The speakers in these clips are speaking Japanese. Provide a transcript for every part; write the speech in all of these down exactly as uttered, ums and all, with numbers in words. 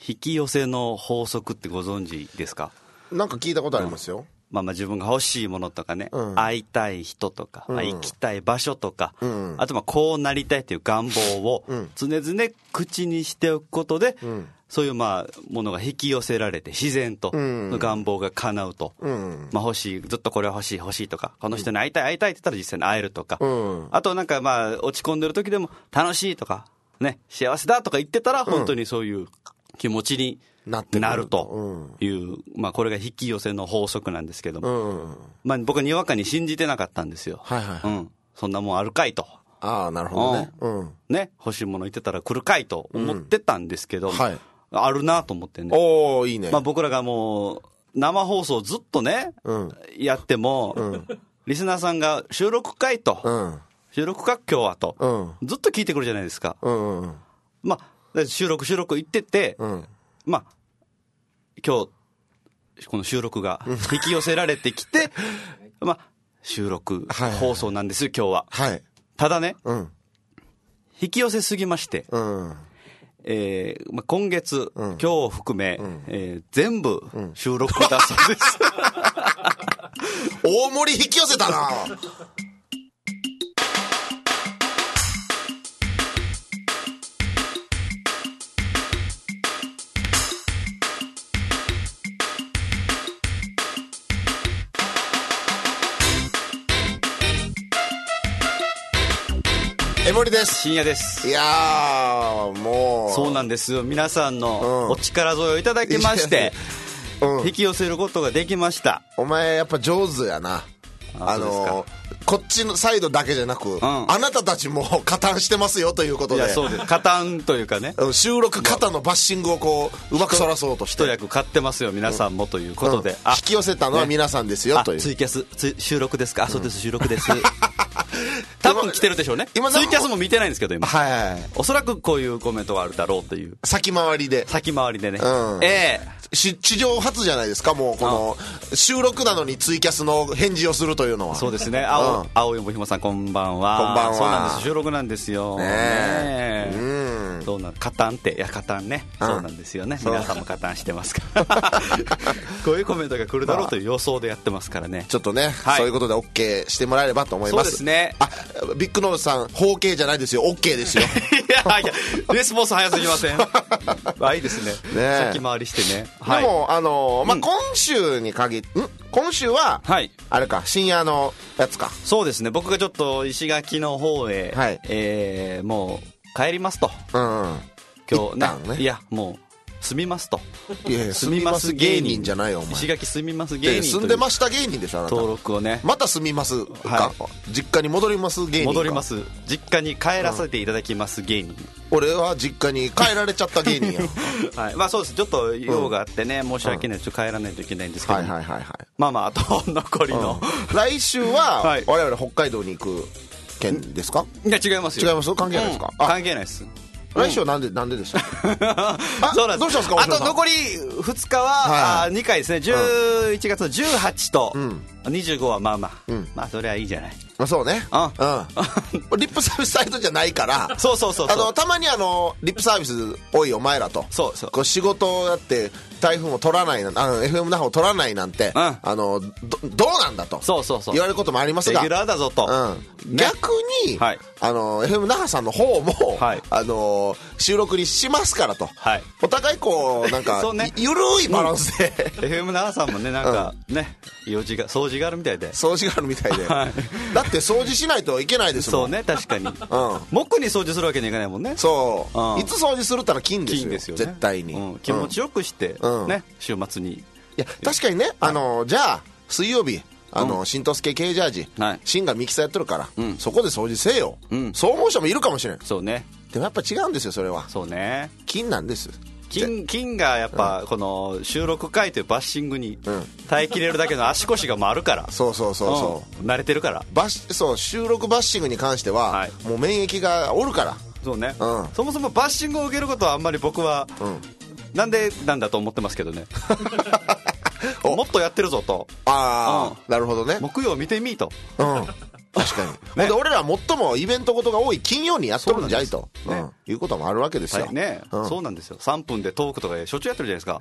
引き寄せの法則ってご存知ですか？ なんか聞いたことありますよ、うん、 まあ、まあ自分が欲しいものとかね、うん、会いたい人とか、うんまあ、行きたい場所とか、うん、あとまあこうなりたいという願望を常々口にしておくことで、うん、そういうまあものが引き寄せられて自然と願望が叶うと、うんまあ、欲しいずっとこれは欲しい欲しいとかこの人に会いたい会いたいって言ったら実際に会えるとか、うん、あとなんかまあ落ち込んでる時でも楽しいとかね幸せだとか言ってたら本当にそういう気持ちになるという、うん、まあこれが引き寄せの法則なんですけども、うんまあ、僕はにわかに信じてなかったんですよ、はいはいはいうん、そんなもんあるかいと。 ああなるほどね、うん、 ね欲しいもの言ってたら来るかいと思ってたんですけど、うんはい、あるなと思ってね。 おーいいね、 まあ、僕らがもう生放送ずっとね、うん、やっても、うん、リスナーさんが収録かいと、うん、収録か今日はと、うん、ずっと聞いてくるじゃないですか、うんうん、まあ収録収録言ってて、うんまあ、今日この収録が引き寄せられてきてまあ収録放送なんですよ今日は、はい、ただね、うん、引き寄せすぎまして、うんえーまあ、今月、うん、今日を含め、うんえー、全部収録だそうです、 うん、大盛り引き寄せたな江森です。 深夜です。 いやーもうそうなんですよ。皆さんのお力添えをいただきまして、うん、引き寄せることができました。 お前やっぱ上手やな。あ、あのー、こっちのサイドだけじゃなく、うん、あなたたちも加担してますよということで。 いやそうです。加担というかね収録肩のバッシングをこううまくそらそうとして一役買ってますよ皆さんもということで、うんうん、引き寄せたのは皆さんですよ、ね、というツイキャスツイ収録ですか、あそうです収録です多分来てるでしょうね。今ツイキャスも見てないんですけど今、はいはいはい、おそらくこういうコメントがあるだろうという先回りで先回りでね、うん、ええー、 地上初じゃないですか。もうこの収録なのにツイキャスの返事をするというのは。 そうですね。青、うん、青いもひもさんこんばんは。 こんばんは。 そうなんです収録なんですよねえ、ね、うんどうなん加担っていや加担ね、うん、そうなんですよね。皆さんも加担してますからこういうコメントが来るだろうという予想でやってますからね。 ちょっとね、はい、そういうことで OK してもらえればと思います。 そうですね。 あビッグノーズさん方形じゃないですよ OK ですよいやいやレスポンス早すぎませんあいいですねね先回りしてね。 でも、はい、あのーまあ、今週に限り、うん、今週は、はい、あれか深夜のやつか。 そうですね。僕がちょっと石垣の方へ、はいえー、もう帰りますと、うんうん、今日 ね, ねいやもう住みますと。 いやいや住みます芸人じゃないよお前。 石垣住みます芸人という住んでました芸人でしょあなた。登録をねまた住みますか、はい、実家に戻ります芸人か。 戻ります実家に帰らせていただきます芸人、うん、 俺は実家に帰られちゃった芸人やはいまあそうです。ちょっと用があってね、うん、申し訳ない。ちょっと帰らないといけないんですけど、はいはいはいはい、まあまああと残りの、 うん、来週は、はい、我々北海道に行く県ですか。 いや違いますよ。 違います関係ないですか、 うん、関係ないです。 来週はなんで、うん、なんででしたあそうなんです。 どうしたんですか。 あと残りふつかは、はい、にかいですね。じゅういちがつのじゅうはちとにじゅうごはまあまあ、うん、まあそれはいいじゃない。 まあ、そうね、うんうん、リップサービスサイトじゃないからそうそうそうそう。 あのたまにあのリップサービス多いお前らとそうそうこう仕事をやって台風を取らないあの エフエム 那覇を取らないなんて、うん、あの ど, どうなんだとそうそうそう言われることもありますがレギュラーだぞと、 うんね、逆に、はい、あの エフエム 那覇さんの方も、はい、あの収録にしますからと、はい、お互いこうなんかね、ゆるいバランスで、 うん、エフエム 那覇さんもねなんか、うん、ね用事が掃除があるみたいで掃除があるみたいで、はい、だって掃除しないといけないですもん。 そうね確かに、うん、木に掃除するわけにいかないもんね。 そう、うん、いつ掃除するったら金ですよ。 金ですよね絶対に、 うん、気持ちよくして、うん、ね週末に。いや確かにね、あのじゃあ水曜日あの、うん、新藤助 K ジャージ、はい、新がミキサーやってるから、うん、そこで掃除せよ、うん、そう思う人もいるかもしれん。 そうね。 でもやっぱ違うんですよそれは。 そうね金なんです。 金, 金がやっぱこの収録回というバッシングに耐えきれるだけの足腰が回るから、うん、 そうそうそうそう、 うん、慣れてるからバッそう収録バッシングに関しては、はい、もう免疫がおるから。 そうね、うん、そもそもバッシングを受けることはあんまり僕は、うん、なんでなんだと思ってますけどねもっとやってるぞと。 ああ、うん、なるほどね。 木曜見てみーと、うん、 確かに。ね、で俺ら最もイベントことが多い金曜にやっとるんじゃいと、ね、うん、いうこともあるわけですよ。 はい、ね、うん、そうなんですよ。さんぷんでトークとかしょっちゅうやってるじゃないですか。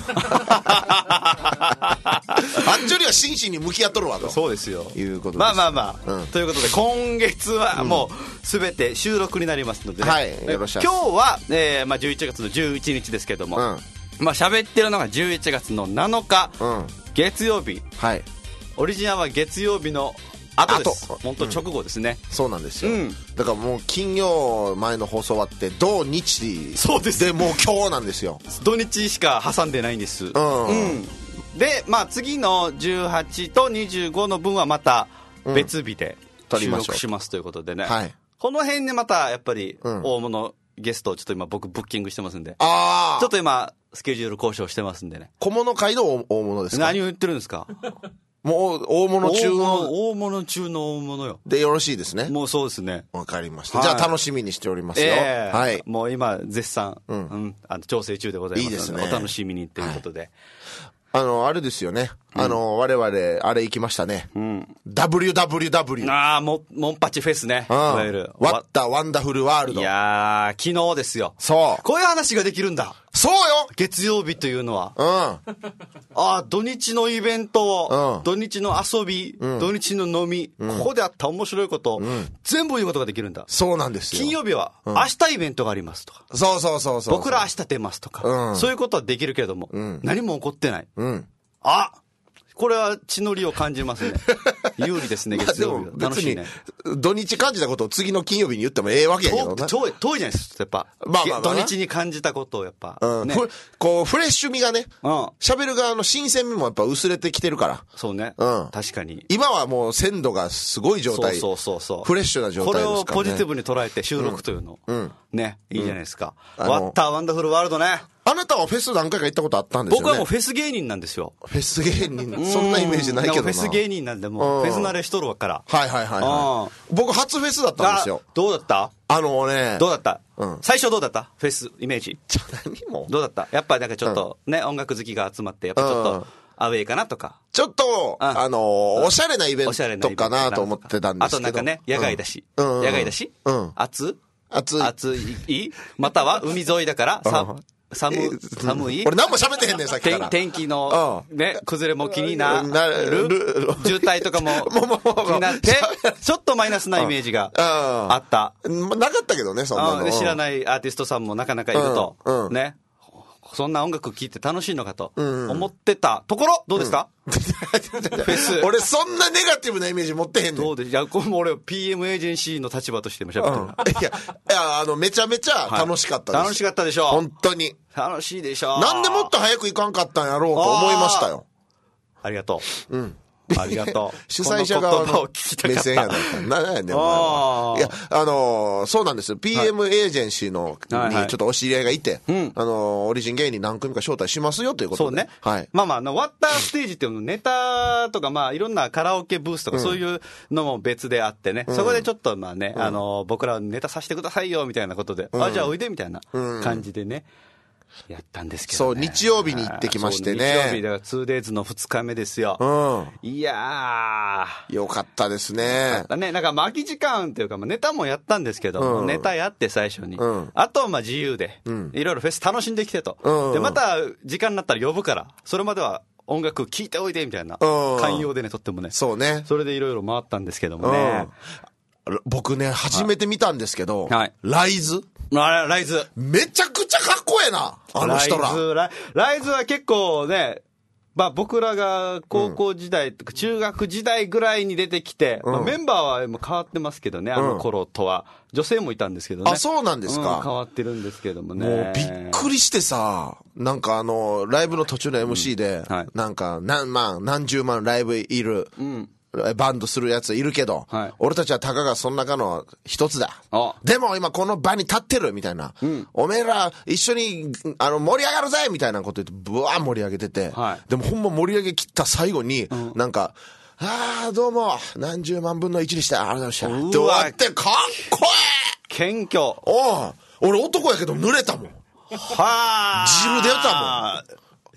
あっちよりは真摯に向き合っとるわと。 そうですよ。 いうことです。 まあまあまあ、うん、ということで今月はもうすべて収録になりますので、ね、 はい、よろしく。 今日は、えーまあ、じゅういちがつのじゅういちにちですけども、うん、まあ喋ってるのがじゅういちがつのなのか、うん、月曜日、はい、オリジナルは月曜日の後です。本当直後ですね、 うん、そうなんですよ、うん、だからもう金曜前の放送終わって土日そうですでもう今日なんですよ。 土日しか挟んでないんです、うん、うん、でまあ次のじゅうはちとにじゅうごの分はまた別日で収録しますということでね、うん、はい、この辺でまたやっぱり大物ゲストをちょっと今僕ブッキングしてますんで、あ、ちょっと今スケジュール交渉してますんでね。 小物界の大物ですか？ 何を言ってるんですか？ もう大物中の大物中の大物よ。 でよろしいですね。 もうそうですね。 わかりました、はい、じゃあ楽しみにしておりますよ、えー、 はい、もう今絶賛、うんうん、あの調整中でございますので、いいですね、お楽しみにということで、はい、 あのあれですよね、うん、あの我々あれ行きましたね、うん、ダブリューダブリューダブリュー ああモンパチフェスね、うん、いわゆるワッタワンダフルワールド。 いやー昨日ですよ。 そうこういう話ができるんだ。 そうよ、 月曜日というのは、うん、ああ土日のイベント、うん、土日の遊び、うん、土日の飲み、うん、ここであった面白いこと、うん、全部言うことができるんだ。 そうなんですよ。 金曜日は、うん、明日イベントがありますとか、 そうそうそうそう、 僕ら明日出ますとか、うん、そういうことはできるけれども、うん、何も起こってない、うん、あこれは血のりを感じますね。有利ですね、月曜日は。楽しいね。 土日感じたことを次の金曜日に言ってもええわけやけどな。 遠い、遠いじゃないですか、やっぱ。まあまあまあ、土日に感じたことをやっぱ。 うん、ね、こう、フレッシュ味がね、喋、うん、る側の新鮮味もやっぱ薄れてきてるから。 そうね。うん。確かに。 今はもう鮮度がすごい状態。 そうそうそうそう。 フレッシュな状態ですからね。 これをポジティブに捉えて収録というの。うん。ね、いいじゃないですか。うん、ワッターワンダフルワールドね。 あなたはフェス何回か行ったことあったんですよね。 僕はもうフェス芸人なんですよ。 フェス芸人、そんなイメージないけどな。 フェス芸人なんで、もうフェス慣れしとるわから。 はいはいはい、はい。僕初フェスだったんですよ。 どうだった？ あのね。 どうだった？うん、最初どうだった？フェスイメージ。 じゃ何も。 どうだった？やっぱなんかちょっとね、うん、音楽好きが集まって、やっぱちょっとアウェイかなとか。 ちょっと、うん、あのー、おしゃれなイベントかなと思ってたんですけど。 あとなんかね、野外だし。うん、野外だし。うん。暑？ 暑い。 暑い？または海沿いだから、さ、うん寒寒い俺何も喋ってへんねんさっきから。 天気の、ね、崩れも気になる渋滞とかも気になってちょっとマイナスなイメージがあった。 なかったけどね、そんなの。 知らないアーティストさんもなかなかいると、うんうん、ね、そんな音楽聴いて楽しいのかと思ってたところ、どうですか、うん、フェス。 俺そんなネガティブなイメージ持ってへんねん。 どうで、いや、これも俺 ピーエム エージェンシーの立場としても喋ってる、 うん、いや、いや、あのめちゃめちゃ楽しかったです、はい、 楽しかったでしょ。 本当に楽しいでしょ。 なんでもっと早く行かんかったんやろうと思いましたよ。 ありがとう。うん、ありがとう。 主催者側の目線やないか。なんやねん、お前は。いや、あのー、そうなんですよ。ピーエム エージェンシーの、はい、にちょっとお知り合いがいて、はいはい、あのー、オリジン芸人何組か招待しますよということで。 そうね。はい。まあまあ、ワッターステージっていうの、ネタとか、まあ、いろんなカラオケブースとか、そういうのも別であってね、うん、そこでちょっと、まあね、うん、あのー、僕らネタさせてくださいよ、みたいなことで、うん、あ、じゃあおいで、みたいな感じでね。うん、やったんですけど、ね、 そう、日曜日に行ってきましてね。 日曜日だから ツーデイズ のふつかめですよ。うん。いやー。よかったですね。よかったね。なんかまあ空き時間っていうか、まあ、ネタもやったんですけど、うん、ネタやって最初に。うん、あとはまあ自由で、うん、いろいろフェス楽しんできてと。うん、で、また時間になったら呼ぶから、それまでは音楽聴いておいでみたいな。寛容でね、とってもね。 そうね。 それでいろいろ回ったんですけどもね。 僕ね、初めて見たんですけど、はい、ライズあライズ。 めちゃくちゃかっこええな、あの人ら。ライズ、 ライライズは結構ね、まあ僕らが高校時代とか中学時代ぐらいに出てきて、うんまあ、メンバーはもう変わってますけどね、あの頃とは。女性もいたんですけどね。 あ、そうなんですか。 うん、変わってるんですけどもね。 もうびっくりしてさ、なんかあの、ライブの途中の エムシー で、うんはい、なんか何万、何十万ライブいる。うんバンドするやついるけど、はい、俺たちはたかがその中の一つだ。でも今この場に立ってるみたいな、うん、おめえら一緒にあの盛り上がるぜみたいなこと言ってブワー盛り上げてて、はい、でもほんま盛り上げ切った最後に、うん、なんかあーどうも何十万分の一でしたありがとうございましたって終わってかっこええ謙虚。 おう俺男やけど濡れたもん。はあジムでやったもん。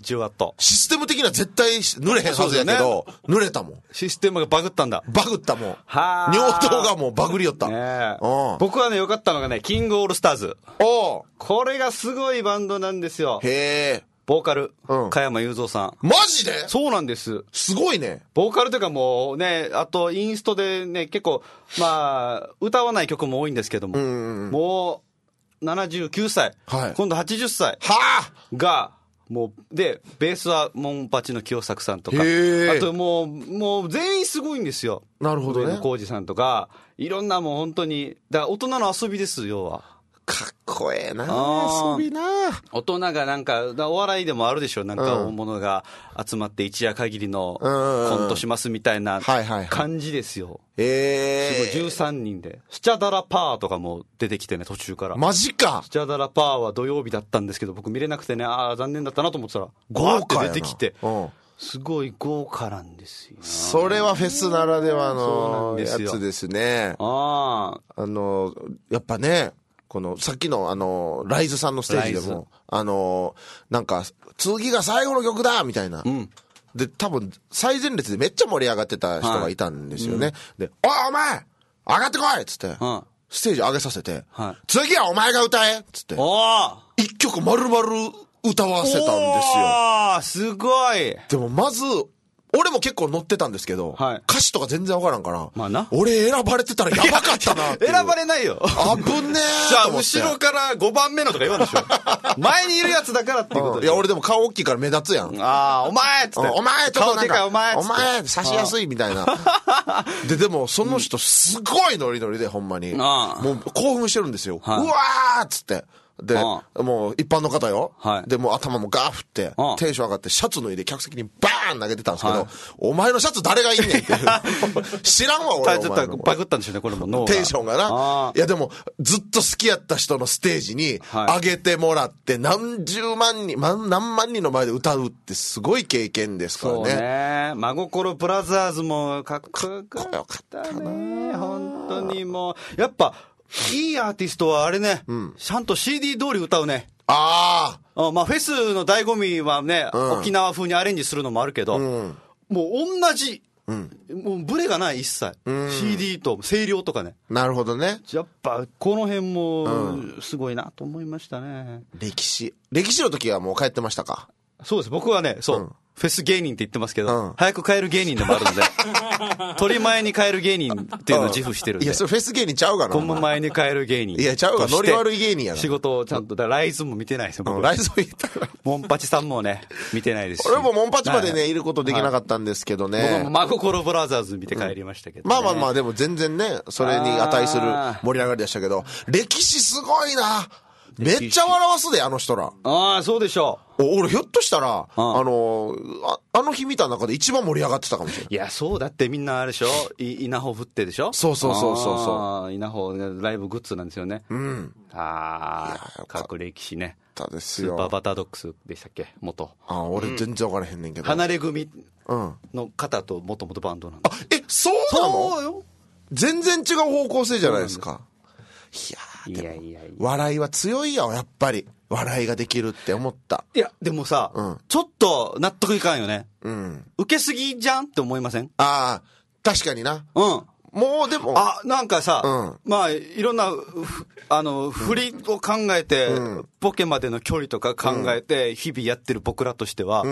じゅうワット。 システム的には絶対濡れへんはずやけど、ね、濡れたもん。 システムがバグったんだ。 バグったもん。は尿道がもうバグりよった。 ね、僕はね、良かったのがね、キングオールスターズ。おこれがすごいバンドなんですよ。 へー。 ボーカル、うん、加山雄三さん。 マジで？ そうなんです。 すごいね。 ボーカルというかもうね、あとインストでね、結構、まあ、歌わない曲も多いんですけども、うんうんうん、もう、ななじゅうきゅうさい、はい、今度はちじゅっさいが、もう、で、ベースはモンパチの清作さんとか、あともう、もう全員すごいんですよ。 なるほどね。 上野浩二さんとか、いろんなもう本当に、だから大人の遊びです、要は。 かっこええな遊びな大人がなんかお笑いでもあるでしょ、なんか大物が集まって一夜限りのコントしますみたいな感じですよ。ええー、すごいじゅうさんにんでスチャダラパーとかも出てきてね、途中から。 マジか。 スチャダラパーは土曜日だったんですけど僕見れなくてね、ああ残念だったなと思ってたらゴーって出てきて、すごい豪華なんですよ。 それはフェスならではのやつですね。ああのやっぱね、このさっきのあのライズさんのステージでもあのなんか次が最後の曲だみたいな、うん、で多分最前列でめっちゃ盛り上がってた人がいたんですよね、はい、うん、でおいお前上がってこいっつって、うん、ステージ上げさせて、はい、次はお前が歌えっつって一曲丸々歌わせたんですよ。 あすごい。 でもまず俺も結構乗ってたんですけど、はい、歌詞とか全然わからんから、まあ、な俺選ばれてたらやばかったなっていう。 選ばれないよ。 あぶねえ。じゃあ後ろからごばんめのとか言わんでしょ。前にいるやつだからっていうことで、 うん、いや俺でも顔大きいから目立つやん。 ああお前っつって、 お前ちょっとなんかお前お前差しやすいみたいな。ででもその人すごいノリノリでほんまに、うん、もう興奮してるんですよ、はい、うわーっつってで、もう一般の方よ、はい、でもう頭もガー振ってテンション上がってシャツ脱いで客席にバーン投げてたんですけど、はい、お前のシャツ誰がいいねんっていう知らんわ俺。 ちょっとバグったんでしょうねこれも脳がテンションがな。いやでもずっと好きやった人のステージに上げてもらって何十万人何万人の前で歌うってすごい経験ですからね。 そうね。真心ブラザーズもかっこよかったね本当に。もうやっぱいいアーティストはあれね、うん、ちゃんと シーディー 通り歌うね。ああ。まあフェスの醍醐味はね、うん、沖縄風にアレンジするのもあるけど、うん、もう同じ、うん、もうブレがない一切、うん、シーディー と声量とかね。 なるほどね。 やっぱこの辺もすごいなと思いましたね。 歴史。歴史の時はもう帰ってましたか？ そうです。僕はね、そう。うんフェス芸人って言ってますけど、うん、早く帰る芸人でもあるので、取り前に帰る芸人っていうのを自負してるんで。 いや、それフェス芸人ちゃうがな。 この前に帰る芸人。 いや、ちゃうが、ノリ悪い芸人やな。 仕事をちゃんと、だからライズも見てないですよ、僕。 ライズも見てない。 モンパチさんもね、見てないですし。 俺もモンパチまでね、はい、いることできなかったんですけどね。 僕も真心ブラザーズ見て帰りましたけど、ねうん。まあまあまあ、でも全然ね、それに値する盛り上がりでしたけど、歴史すごいな。めっちゃ笑わすで、あの人ら。 ああ、そうでしょう。俺、ひょっとしたら、あ, あのあ、あの日見た中で一番盛り上がってたかもしれない。 いや、そうだってみんなあれでしょい稲穂振ってでしょ。 そうそうそうそうそう。 稲穂ライブグッズなんですよね。うん。ああ、各歴史ね。 ですよ。 スーパーバタードックスでしたっけ元。 ああ、俺全然分からへんねんけど。 離れ組の方ともともとバンドなんで。あ、え、そうなの？そうよ。全然違う方向性じゃないですか。いやー、でもいやいやいや笑いは強いよやっぱり。笑いができるって思った。 いやでもさ、うん、ちょっと納得いかんよね。うん。受けすぎじゃんって思いません？ ああ確かにな。うん。もうでもあなんかさ、うん、まあいろんなあの振りを考えて、うん、ボケまでの距離とか考えて日々やってる僕らとしては、うん、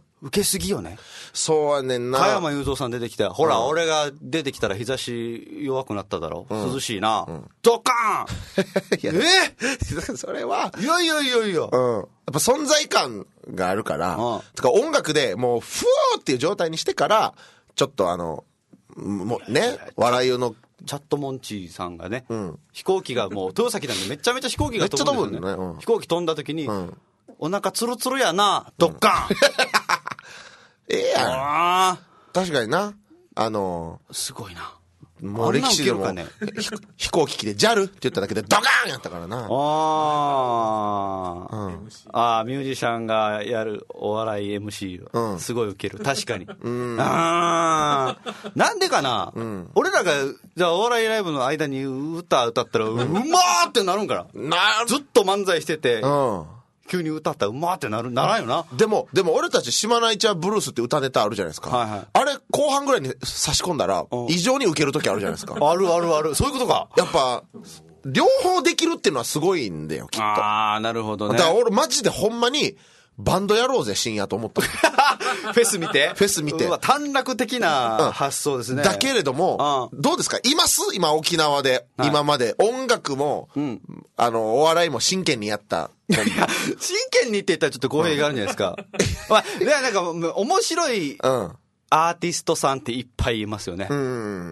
受けすぎよね。 そうやねんな。 加山雄三さん出てきて、ほら、うん、俺が出てきたら日差し弱くなっただろ、うん、涼しいな、うん、ドカーンえそれはいやいやいやいや、うん、 やっぱ存在感があるから、うん、とか音楽でもうフーっていう状態にしてからちょっとあのもうね笑いのチャットモンチーさんがね、うん、飛行機がもう豊崎なんでめちゃめちゃ飛行機が飛ぶんですよね。めっちゃ飛ぶんだね、うん、飛行機飛んだ時に、うん、お腹ツルツルやなドッカン、うん、 ええやん。確かにな。あのー、すごいな。 もう歴史でも、ね、飛行機機で ジャル って言っただけでドカーンやったからな。 あ、うん、あミュージシャンがやるお笑い エムシー、うん、すごいウケる。確かに。うん、あなんでかな、うん、俺らがじゃあお笑いライブの間に歌歌ったら、うん、うまーってなるんかな。なずっと漫才してて、うん、 急に歌ったらうまーってなるならんよな。 でもでも俺たち島内ちゃんブルースって歌ネタあるじゃないですか、はいはい、あれ後半ぐらいに差し込んだら異常にウケる時あるじゃないですか。 あるあるある、そういうことか。 やっぱ両方できるっていうのはすごいんだよきっと。 ああなるほどね。 だから俺マジでほんまにバンドやろうぜ深夜と思ったフェス見てフェス見てうわ短絡的な発想ですね、 うん、だけれども、うん、どうですかいます今沖縄で、はい、今まで音楽も、うん、あのお笑いも真剣にやったいや真剣にって言ったらちょっと語弊があるんじゃないですか、うん、まあ、でなんか面白いアーティストさんっていっぱいいますよね、うん、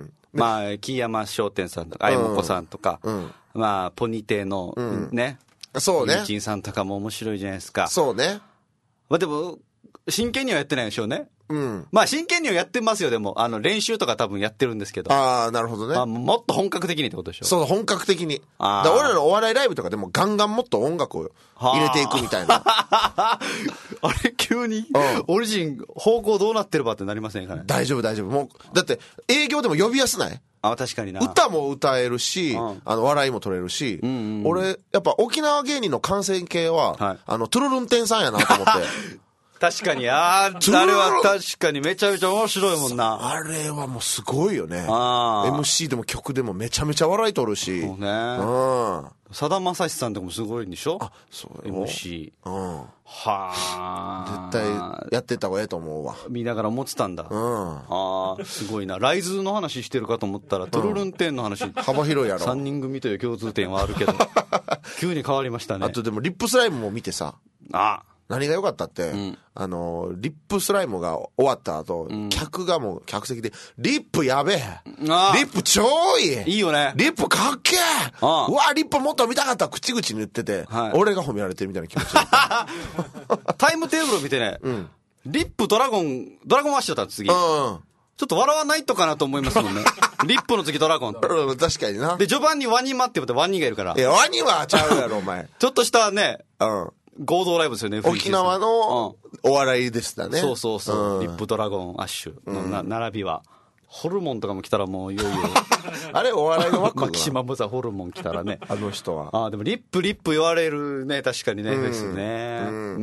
まあ木山商店さんとかあいもこさんとか、うん、まあポニテの、うん、ねそうねユーチンさんとかも面白いじゃないですか。 そうね。 まあでも真剣にはやってないでしょうね。うん。まあ真剣にはやってますよ。でもあの練習とか多分やってるんですけど。 ああなるほどね。 まあ、もっと本格的にってことでしょ。 そう本格的に。あだ俺らのお笑いライブとかでもガンガンもっと音楽を入れていくみたいな。 あれ急に、うん、オリジン方向どうなってるばってなりませんかね。 大丈夫大丈夫。もうだって営業でも呼びやすない。 あ確かにな。 歌も歌えるし、うん、あの笑いも取れるし、うんうんうん、俺やっぱ沖縄芸人の完成形は、はい、あのトゥルルンテンさんやなと思って確かにあーあれは確かにめちゃめちゃ面白いもんな。 あれはもうすごいよね。あ エムシー でも曲でもめちゃめちゃ笑い取るし。そうね、うんさだまさしさんとかもすごいんでしょ。 あそうエムシー、うん、はあ絶対やってた方がええと思うわ。 見ながら思ってたんだ、うん、あすごいな。ライズの話してるかと思ったらトゥルルンテンの話、うん、 幅広いやろ。 さんにん組という共通点はあるけど急に変わりましたね。 あとでもリップスライムも見てさ、 あ何が良かったって、うん、あのリップスライムが終わった後、うん、客がもう客席でリップやべえ、リップ超いい、 いいよね、 リップかっけえ、うわリップもっと見たかった口々に言ってて、はい、俺が褒められてるみたいな気持ちタイムテーブルを見てね、うん、リップドラゴンドラゴンアッシュだった次、うん、ちょっと笑わないとかなと思いますもんねリップの次ドラゴンって、 うん、確かにな。 で序盤にワニマって言ってワニがいるから、 いやワニはちゃうやろお前ちょっとしたね、うん合同ライブですよね。 沖縄のお笑いでしたね。 そうそうそう、うん、リップドラゴンアッシュのな、うん、並びはホルモンとかも来たらもういよいよあれお笑いの枠マキシマムザホルモン来たらねあの人はあでもリップリップ言われるね確かにね、うん、ですね、うんうん、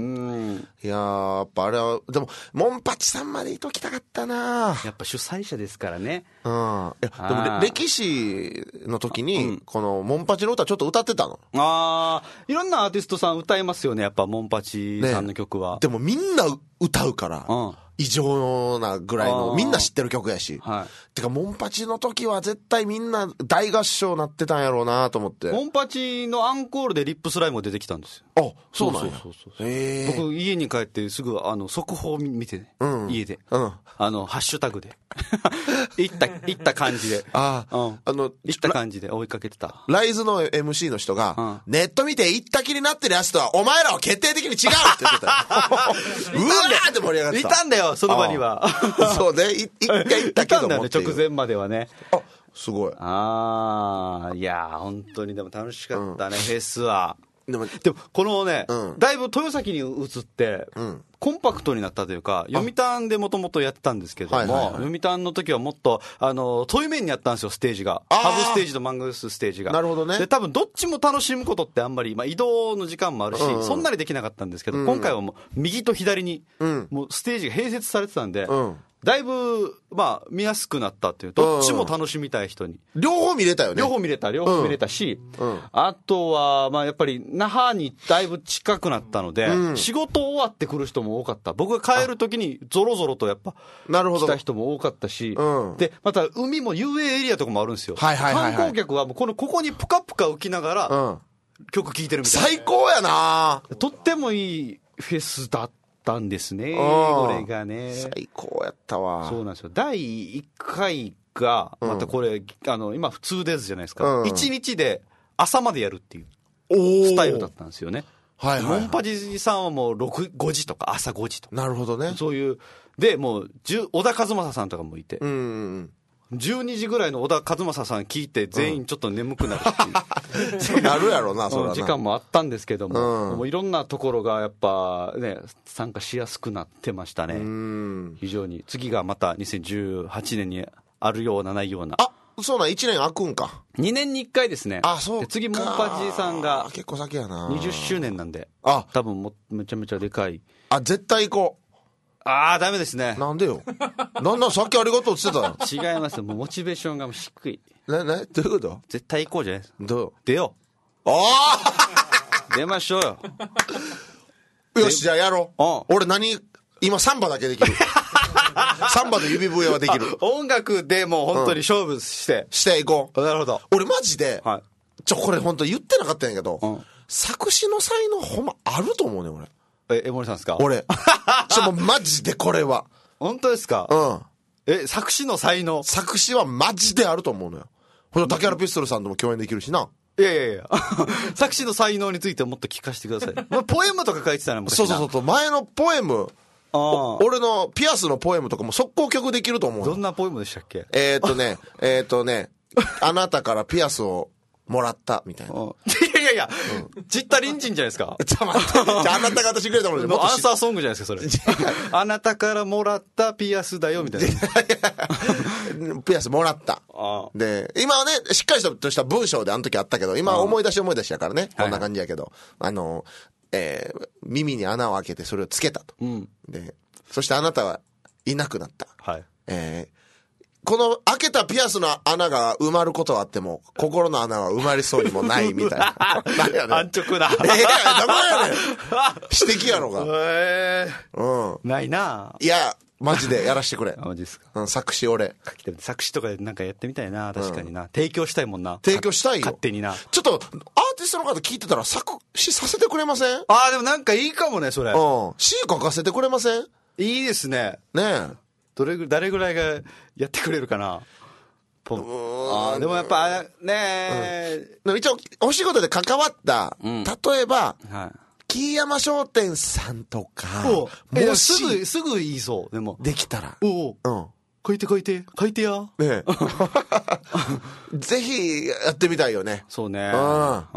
いやーやっぱあれはでもモンパチさんまでいときたかったな。 やっぱ主催者ですからね、 うん、いやでも歴史の時に、うん、このモンパチの歌ちょっと歌ってたの。 ああいろんなアーティストさん歌いますよねやっぱモンパチさんの曲は、 ね、でもみんな歌うから、うん異常なぐらいのみんな知ってる曲やし、はい、てかモンパチの時は絶対みんな大合唱なってたんやろうなと思って。 モンパチのアンコールでリップスライムが出てきたんですよ。あそうなんや。 そうそうそうそうへ僕家に帰ってすぐあの速報見てね、うん、家で、うん、あのハッシュタグでいったいった感じであ、うん、あのいった感じで追いかけてた。 ライズの エムシー の人が、うん、ネット見ていった気になってるやつとはお前らは決定的に違うって言ってたうわーって盛り上がってた。 いたんだよその場にはそうね一回行ったけどもいたんだよね直前まではね。 あすごい。 ああいや本当にでも楽しかったね、うん、フェスは。でもでもこのね、うん、だいぶ豊崎に移って、うん、コンパクトになったというか読谷でもともとやってたんですけども、はいはいはい、読谷の時はもっとあの遠い面にあったんですよステージが。ハブステージとマングースステージが。 なるほどね。 で多分どっちも楽しむことってあんまり、まあ、移動の時間もあるし、うんうん、そんなにできなかったんですけど、うん、今回はもう右と左に、うん、もうステージが併設されてたんで、うんだいぶ、まあ、見やすくなったっていう、どっちも楽しみたい人に。 うん、両方見れたよね。 両方見れた、両方見れたし、うんうん、あとは、まあ、やっぱり、那覇にだいぶ近くなったので、うん、仕事終わってくる人も多かった。僕が帰るときに、ぞろぞろとやっぱ、来た人も多かったし、で、また、海も遊泳エリアとかもあるんですよ。はいはいはいはい、観光客は、もうこの、ここにぷかぷか浮きながら、曲聴いてるみたいな。 最高やなとってもいいフェスだった。たんですねこれがね。 最高やったわ。 そうなんですよ。だいいっかいがまたこれ、うん、あの今普通ですじゃないですか、うん、いちにちで朝までやるっていうスタイルだったんですよね。はいはいはい、モンパチさんはもうろく、ごじとか朝ごじとか。 なるほどね。 そういうでもう小田和正さんとかもいて、うんうんうんじゅうにじぐらいの小田和正さん聞いて全員ちょっと眠くなるっていう、 うん、なるやろなそれはな時間もあったんですけども、うん、もういろんなところがやっぱね参加しやすくなってましたね。うん非常に次がまたにせんじゅうはちねんにあるようなないような。 あそうなん、いちねん空くんか。 にねんにいっかいですね。 あ、そうか。 次、モンパチさんが、 結構先やな。 にじゅっしゅうねんなんで。 あ、 多分も、めちゃめちゃでかい。 あ、絶対行こう。 ああ、ダメですね。 なんでよ。なんなん、さっきありがとうって言ってたよ。違います。もうモチベーションが低い。 な、な、どういうこと？ 絶対行こうじゃないですか。 どう？ 出よう。ああ出ましょうよ。 よし、じゃあやろう。俺何、今サンバだけできる。サンバの指笛はできる。 音楽でもう本当に勝負して。 うん、していこう。 なるほど。 俺マジで、 はい、 ちょ、これ本当言ってなかったんやけど、うん、作詞の才能ほんまあると思うね、俺。 え、江森さんですか？ 俺。ちょ、もうマジでこれは。 本当ですか？うん。え、作詞の才能？ 作詞はマジであると思うのよ。ほんと、竹原ピストルさんとも共演できるしな。 いやいやいや作詞の才能についてもっと聞かせてください。ポエムとか書いてたら昔な。 そうそうそう。前のポエム、あ俺のピアスのポエムとかも速攻曲できると思う。 どんなポエムでしたっけ？ えーっとね、えーっとね、あなたからピアスをもらったみたいな。いやいやいや、うん、ジッタリンチンじゃないですか。 ちょ、待って。じゃあ、あなたが私くれたものでもっとアンサーソングじゃないですか、それ。あなたからもらったピアスだよ、みたいな。ピアスもらった。で、今はね、しっかりとした文章であの時あったけど、今は思い出し思い出しやからね。こんな感じやけど。あの、えー、耳に穴を開けてそれをつけたと。うん、で、そしてあなたはいなくなった。はい。えーこの開けたピアスの穴が埋まることはあっても、心の穴は埋まりそうにもないみたいな。 何やねん。安直な。 ええー、どこやねん。指摘やろが。 ええー。うん。ないな。 いや、マジでやらしてくれ。 マジですか。 うん、作詞俺。 作詞とかでなんかやってみたいな、確かにな。うん、提供したいもんな。 提供したいよ。 勝手にな。 ちょっと、アーティストの方聞いてたら作詞させてくれません？ ああ、でもなんかいいかもね、それ。 うん。詞書かせてくれません？ いいですね。 ねえ。 どれぐ、誰ぐらいがやってくれるかな。あでもやっぱねえ、 うん、一応お仕事で関わった、うん、例えば、はい、木山商店さんとかもしすぐすぐ言いそう。でもできたらおお、うん、書いて書いて書いてやねぜひやってみたいよね。 そうね、 うん、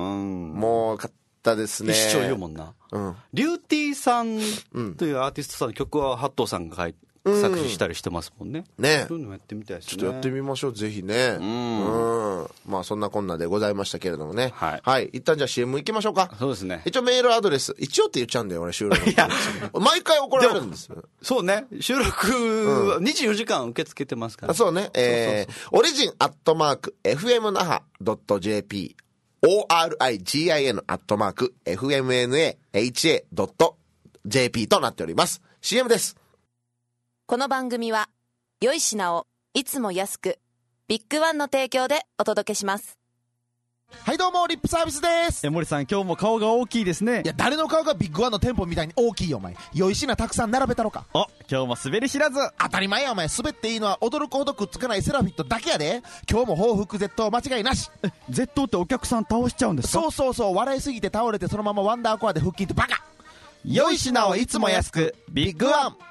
もう買ったですね。 一生言うもんな、うん、リューティーさんというアーティストさんの曲はハットーさんが書いて作詞したりしてますもんね。 ね。 そういうのやってみたいですね。 ちょっとやってみましょう、ぜひね。うん。うん。まあそんなこんなでございましたけれどもね。はい。はい。一旦じゃあ シーエム 行きましょうか。 そうですね。 一応メールアドレス、一応って言っちゃうんだよ、俺収録。いや、毎回怒られるんです。 そうね。収録、にじゅうよじかん受け付けてますから。 そうね。えー、オリジンアットマーク、エフエム 那覇 .jp、オーアールアイジーアイエヌ アットマーク、エフエムエヌエーエイチエー ジェーピー となっております。シーエム です。 この番組は良い品をいつも安くビッグワンの提供でお届けします。 はいどうもリップサービスです。 え森さん今日も顔が大きいですね。 いや誰の顔がビッグワンの店舗みたいに大きいよお前。良い品たくさん並べたろか。 お今日も滑り知らず。 当たり前やお前。滑っていいのは驚くほどくっつかないセラフィットだけやで。今日も報復絶倒間違いなし。 え絶倒ってお客さん倒しちゃうんですか？ そうそうそう。笑いすぎて倒れてそのままワンダーコアで腹筋ってバカ。 良い品をいつも安くビッグワン。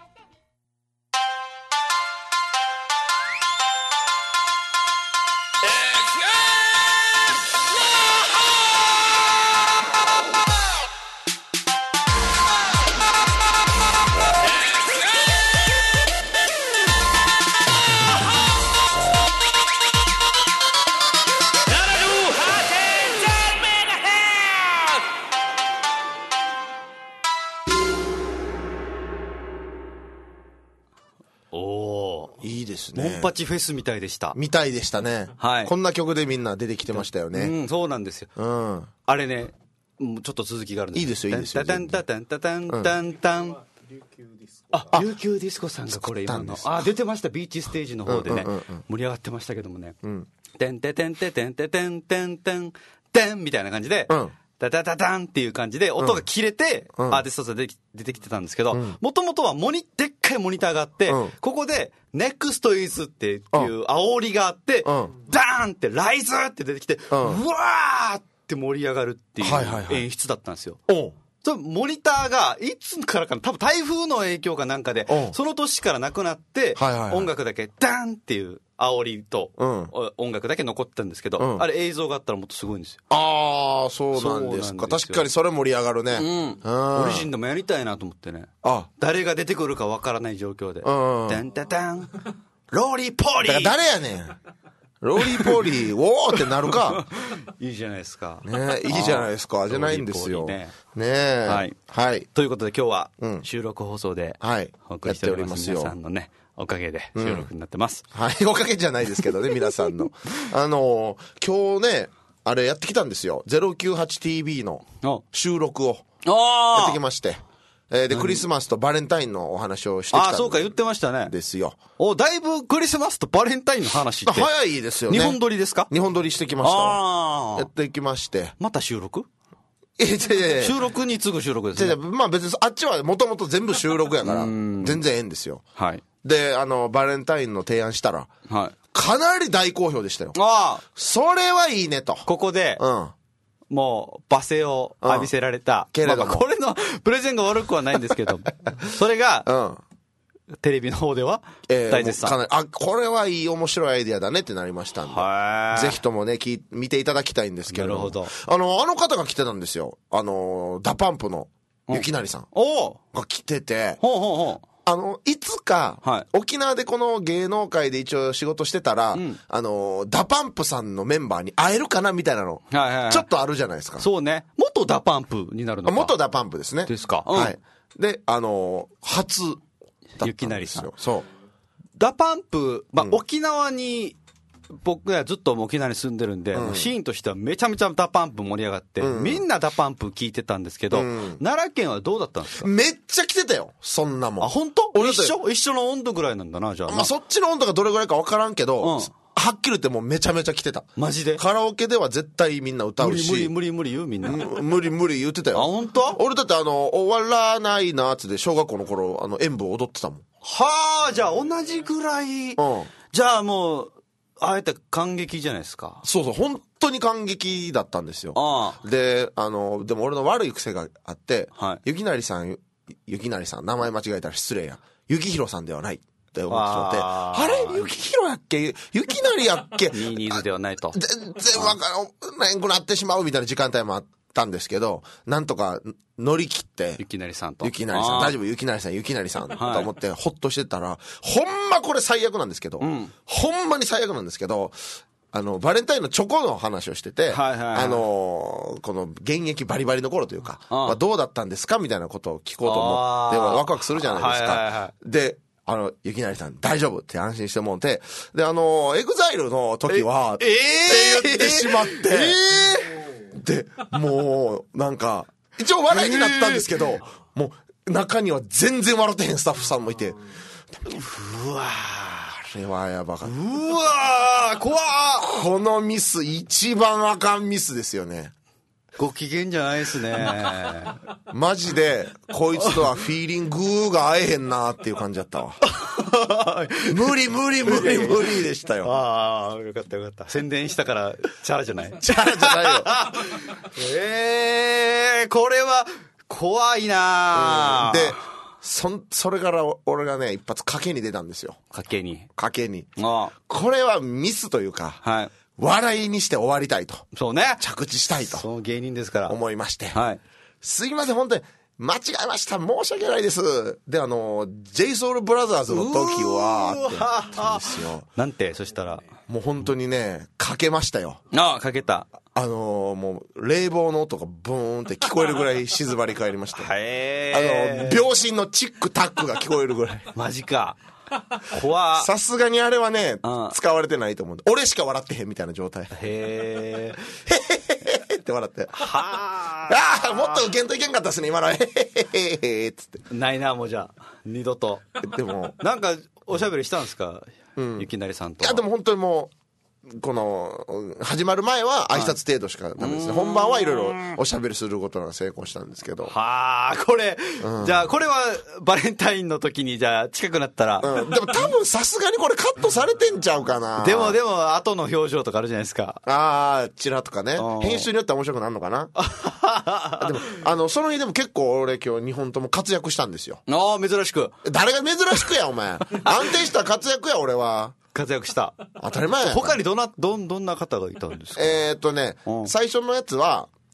いいですね。 モンパチフェスみたいでした。 みたいでしたね。はい。こんな曲でみんな出てきてましたよね。 うん、そうなんですよ。うん。あれね、ちょっと続きがあるんです。 いいですよ、いいですよ。 タンタタンタタンタンタン。あ、琉球ディスコさんがこれ今の。あ、出てました。ビーチステージの方でね、盛り上がってましたけどもね。うん。てんててんててんててんてんてんてんみたいな感じで。うん。ダダダダンっていう感じで音が切れてアーティストが出てきてたんですけど、もともとはモニでっかいモニターがあって、ここでネクストイズっていう煽りがあって、ダーンってライズって出てきて、うわーって盛り上がるっていう演出だったんですよ。そのモニターがいつからかな、多分台風の影響かなんかでその年からなくなって、音楽だけダーンっていう煽りと音楽だけ残ってたんですけど、うん、あれ映像があったらもっとすごいんですよ。 ああ、そうなんですか。確かにそれ盛り上がるね。 うん、オリジンでもやりたいなと思ってね。あ、誰が出てくるかわからない状況で、ダンタタンローリーポーリー。 だから誰やねん。 ローリーポーリー、おーってなるか。 いいじゃないですか。 ねいいじゃないですか。じゃないんですよ。ねえ。 はい。 はい。 ということで今日は収録放送でお送りしております。皆さんのね、おかげで収録になってます。 はい。おかげじゃないですけどね、皆さんの。あの、今日ね、あれやってきたんですよ。ゼロきゅうはちティービー の収録をやってきまして。えー、で、クリスマスとバレンタインのお話をしてきたんです。 あ、そうか、言ってましたね。 ですよ。 お、だいぶクリスマスとバレンタインの話って。 早いですよね。 日本撮りですか？ 日本撮りしてきました。あやってきまして。 また収録？ え、違う違う。 収録に次ぐ収録ですね。 違う違う。まあ別に、あっちはもともと全部収録やから、全然ええんですよ。 はい。 で、あの、バレンタインの提案したら、はい。かなり大好評でしたよ。ああ。それはいいねと。 ここで、うん。もう、罵声を浴びせられた。うん、けれども、まあ、これのプレゼンが悪くはないんですけど、それが、うん、テレビの方では、えー、大絶賛。かなり、 あ、これはいい面白いアイディアだねってなりましたんで、ぜひともね、き見ていただきたいんですけど。なるほど。あの、あの方が来てたんですよ。あの、ダパンプの、ゆきなりさん。おが来てて、ほうほうほう。あの、いつか、はい、沖縄でこの芸能界で一応仕事してたら、うん、あの、ダパンプさんのメンバーに会えるかなみたいなの、はいはいはい、ちょっとあるじゃないですか。 そうね。元ダパンプになるのか。 元ダパンプですね。 ですか。うん、 はい。で、あの、初だったんですよ。 ゆきなりさん。 そう。 ダパンプ、まあ、うん、沖縄に、僕はずっと沖縄に住んでるんで、うん、シーンとしてはめちゃめちゃダパンプ盛り上がって、うん、みんなダパンプ聞いてたんですけど、うん、奈良県はどうだったんですか？ めっちゃ来てたよ、そんなもん。 あ、本当？一緒一緒の温度ぐらいなんだな、じゃあ。 まあ、そっちの温度がどれぐらいか分からんけど、うん、はっきり言ってもうめちゃめちゃ来てた。 マジで？ カラオケでは絶対みんな歌うし。 無理無理無理言うみんな。 無理無理言ってたよ。 あ、本当？ 俺だってあの、終わらないなーって小学校の頃、あの、演舞踊ってたもん。 はあ、じゃあ同じぐらい。うん。じゃあもう、あえて感激じゃないですか。 そうそう、本当に感激だったんですよ。ああで、あの、でも俺の悪い癖があって、はい、ゆきなりさん、ゆきなりさん、名前間違えたら失礼や。ゆきひろさんではないって思ってしまって、あ, あれゆきひろやっけゆきなりやっけにじゅうにではないと。 全然わからんくなってしまうみたいな時間帯もあったんですけど、なんとか乗り切って、 ゆきなりさんと。 ゆきなりさん、大丈夫ゆきなりさん、ゆきなりさんと思ってほっとしてたら、ほんまこれ最悪なんですけど、うん、ほんまに最悪なんですけど、あの、バレンタインのチョコの話をしてて、はいはいはい、あのー、この現役バリバリの頃というか、まあ、どうだったんですかみたいなことを聞こうと思ってワクワクするじゃないですか。はいはいはい、で、あの、ゆきなりさん大丈夫って安心してもんて、で、あの、エグザイルの時は、ええー、って言ってしまって、えー、で、もう、なんか、一応笑いになったんですけど、えー、もう、中には全然笑ってへんスタッフさんもいて、うわー、あれはやばかった。うわー、怖ー、このミス、一番あかんミスですよね。 ご機嫌じゃないですね。 マジで、こいつとはフィーリングが合えへんなーっていう感じだったわ。無理無理無理無理でしたよ。 ああ、よかったよかった。宣伝したから、チャラじゃないチャラじゃないよ。 えー、これは、怖いなー。 で、そ、それから俺がね、一発賭けに出たんですよ。 賭けに。 賭けに。ああ。これはミスというか、はい。笑いにして終わりたいと。 そうね。 着地したいと。 そう芸人ですから。 思いまして。はい。すいません、本当に。間違えました。申し訳ないです。で、あの、ジェイソウルブラザーズの時は、って言ったんですよ。 なんて、そしたら。 もう本当にね、かけましたよ。 ああ、かけた。 あのー、もう、冷房の音がブーンって聞こえるぐらい静まり返りました。へー。あの、秒針のチックタックが聞こえるぐらい。 マジか。怖さすがにあれはね、うん、使われてないと思う。俺しか笑ってへんみたいな状態。へー。へへへへって笑って。はー。ああ、もっと受けんといけんかったっすね、今のは。へへへへっつって。 ないな、もうじゃあ。二度と。でも。なんか、おしゃべりしたんですか、うん、ゆきなりさんと。 いや、でも本当にもう、この、始まる前は挨拶程度しかダメですね。本番はいろいろおしゃべりすることが成功したんですけど。 はあ、これ、うん、じゃあこれはバレンタインの時にじゃあ近くなったら。 うん、でも多分さすがにこれカットされてんちゃうかな。 でもでも後の表情とかあるじゃないですか。 ああ、チラとかね。編集によっては面白くなるのかな。でも、あの、その日でも結構俺今日にほんとも活躍したんですよ。 ああ、珍しく。 誰が珍しくや、お前。安定した活躍や、俺は。 活躍した。 当たり前や。 他にどんな、どん、どんな方がいたんですか？ えーっとね、うん、最初のやつは、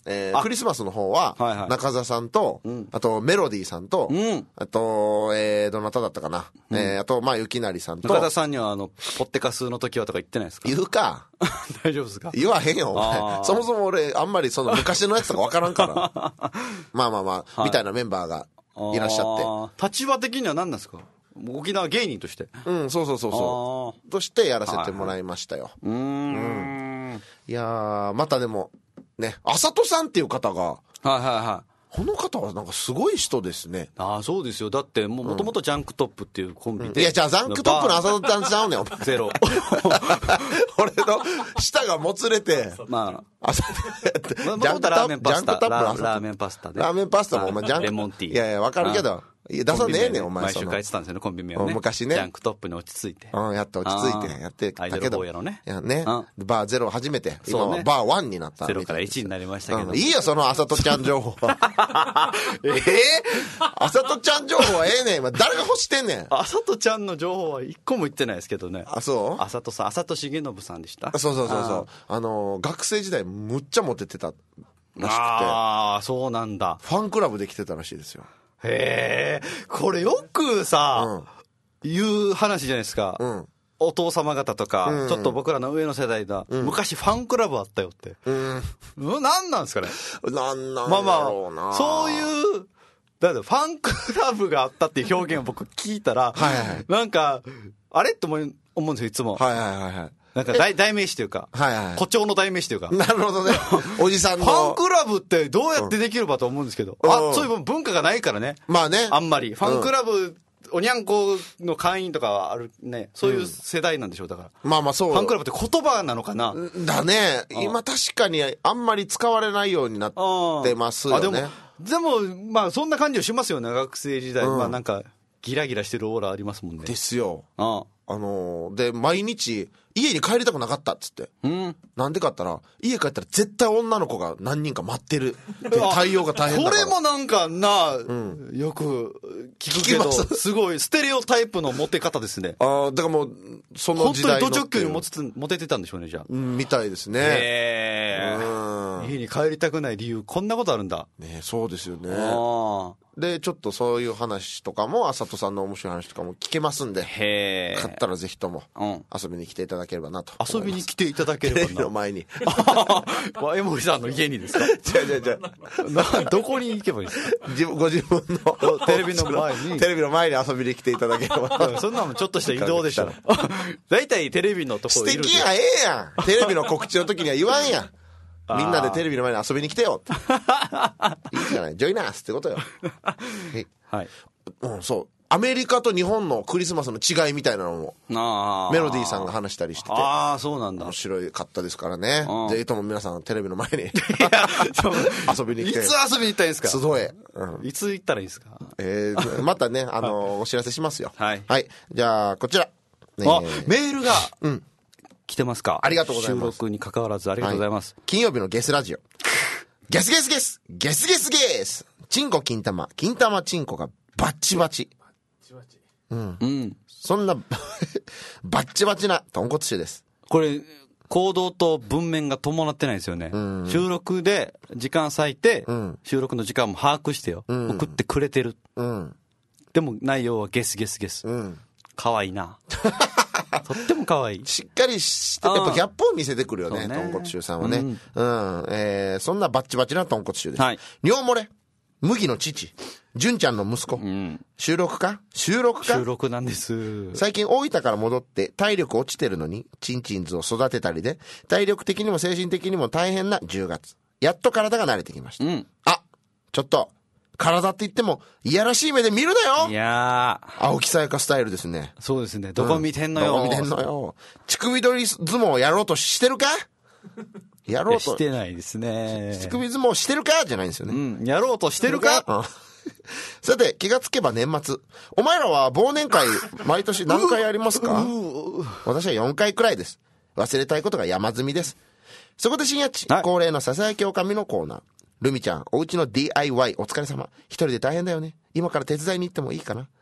えー、クリスマスの方は、はいはい、中澤さんと、うん、あとメロディーさんと、うん、あと、えー、どなただったかな、うん、えー、あと、まあ、ゆきなりさんと。 中澤さんには、あの、ポッテカスの時はとか言ってないですか？ 言うか。 大丈夫ですか？ 言わへんよ、お前。そもそも俺、あんまりその昔のやつとかわからんから。まあまあまあ、はい、みたいなメンバーがいらっしゃって。 立場的には何なんですか？沖縄芸人として。 うん、そうそうそうそう。としてやらせてもらいましたよ。はいはい、うーん。うん。いやー、またでも、ね、あさとさんっていう方が、 はいはいはい。 この方はなんかすごい人ですね。 ああ、そうですよ。だってもともとジャンクトップっていうコンビで、うん、 いやじゃあジャンクトップのあさとちゃんちゃうねんお前ゼロ俺の舌がもつれてまああさとジャンクトップラーメンパスタラーメンパスタラーメンパスタもお前ジャンクレモンティーいやいやわかるけどいや出さねえねんお前毎週書いてたんですよねコンビ名はね昔ねジャンクトップに落ち着いてうんやっと落ち着いてやってたけどアイドル坊やのねいやねバーゼロ初めて今はバーワンになったゼロからいちになりましたけどいいよそのあさとちゃん情報はええあさとちゃん情報はええねん今誰が欲してんねんあさとちゃんの情報は一個も言ってないですけどねあそうあさとさんあさとしげのぶさんでしたそうそうそうそうあの学生時代むっちゃモテてたらしくてああそうなんだファンクラブで来てたらしいですよへえこれよくさ、うん、言う話じゃないですか、うん、お父様方とか、うんうん、ちょっと僕らの上の世代だ、うん、昔ファンクラブあったよって、うん、何なんですかね何なんだろうな、まあまあ、そういうだってファンクラブがあったっていう表現を僕聞いたらはい、はい、なんかあれって思うんですよいつもはいはいはいはいなんか 代, 代名詞というか、はいはい、誇張の代名詞というかなるほどねおじさんのファンクラブってどうやってできるかと思うんですけど、うん、あそういう文化がないからねまあねあんまりファンクラブ、うんおにゃんこの会員とかはあるねそういう世代なんでしょうだから、うん、 まあまあそうファンクラブって言葉なのかなだね今確かにあんまり使われないようになってますよねあでもでもまあそんな感じはしますよね学生時代、うん、まあなんかギラギラしてるオーラありますもんねですよああのー、で毎日家に帰りたくなかったっつって、うん、なんでかったら家帰ったら絶対女の子が何人か待ってる対応が大変だからこれもなんかな、うん、よく聞くけどすごいステレオタイプのモテ方ですねああだからもうその時代の本当にド直球にモテモテてたんでしょうねじゃあ、 うん、みたいですねへえ、うん、家に帰りたくない理由こんなことあるんだねそうですよねあでちょっとそういう話とかもあさとさんの面白い話とかも聞けますんでへ買ったらぜひとも遊びに来ていただければなと遊びに来ていただければなテレビの前に江森さんの家にですか違う違う違うどこに行けばいいですか自分ご自分のテレビの前にテレビの前に遊びに来ていただければそんなもんちょっとした移動でしょ大体テレビのとこいる素敵やええやんテレビの告知の時には言わんやんみんなでテレビの前に遊びに来てよいいじゃないジョイナースってことよはい、 うん、そうアメリカと日本のクリスマスの違いみたいなのもメロディーさんが話したりしててああそうなんだ面白いかったですからねぜひとも皆さんテレビの前に遊びに来ていつ遊びに行ったらいいですかすごい、 うん、いつ行ったらいいですかえー、またねあのお知らせしますよはい、 はい、じゃあこちら、 ね、あメールがうん来てますかありがとうございます収録に関わらずありがとうございます、 はい、金曜日のゲスラジオゲスゲスゲスゲスゲスゲスチンコ金玉金玉チンコがバッチバチバッチバチうん、うん、そんなバッチバチな豚骨臭ですこれ行動と文面が伴ってないですよね、うん、収録で時間割いて、うん、収録の時間も把握してよ、うん、送ってくれてる、うん、でも内容はゲスゲスゲス、うん、かわいいなとっても可愛いしっかりしてやっぱギャップを見せてくるよね豚骨臭さんはね、うんうんえー、そんなバッチバチな豚骨臭です、はい、尿漏れ麦の父純ちゃんの息子、うん、収録か収録か収録なんです最近大分から戻って体力落ちてるのにチンチンズを育てたりで体力的にも精神的にも大変なじゅうがつやっと体が慣れてきました、うん、あちょっと体って言ってもいやらしい目で見るなよいやー青木さやかスタイルですねそうですねどこ見てんのよ、 うん、どこ見てんのよ乳首取り相撲をやろうとしてるかやろうとしてないですね乳首相撲してるかじゃないんですよね、 うん、やろうとしてるか、うん、 さて気がつけば年末お前らは忘年会毎年何回ありますか私はよんかいくらいです忘れたいことが山積みですそこで深夜地、はい、恒例のささやきおかみのコーナールミちゃん、お家の ディーアイワイ お疲れ様。一人で大変だよね。今から手伝いに行ってもいいかな。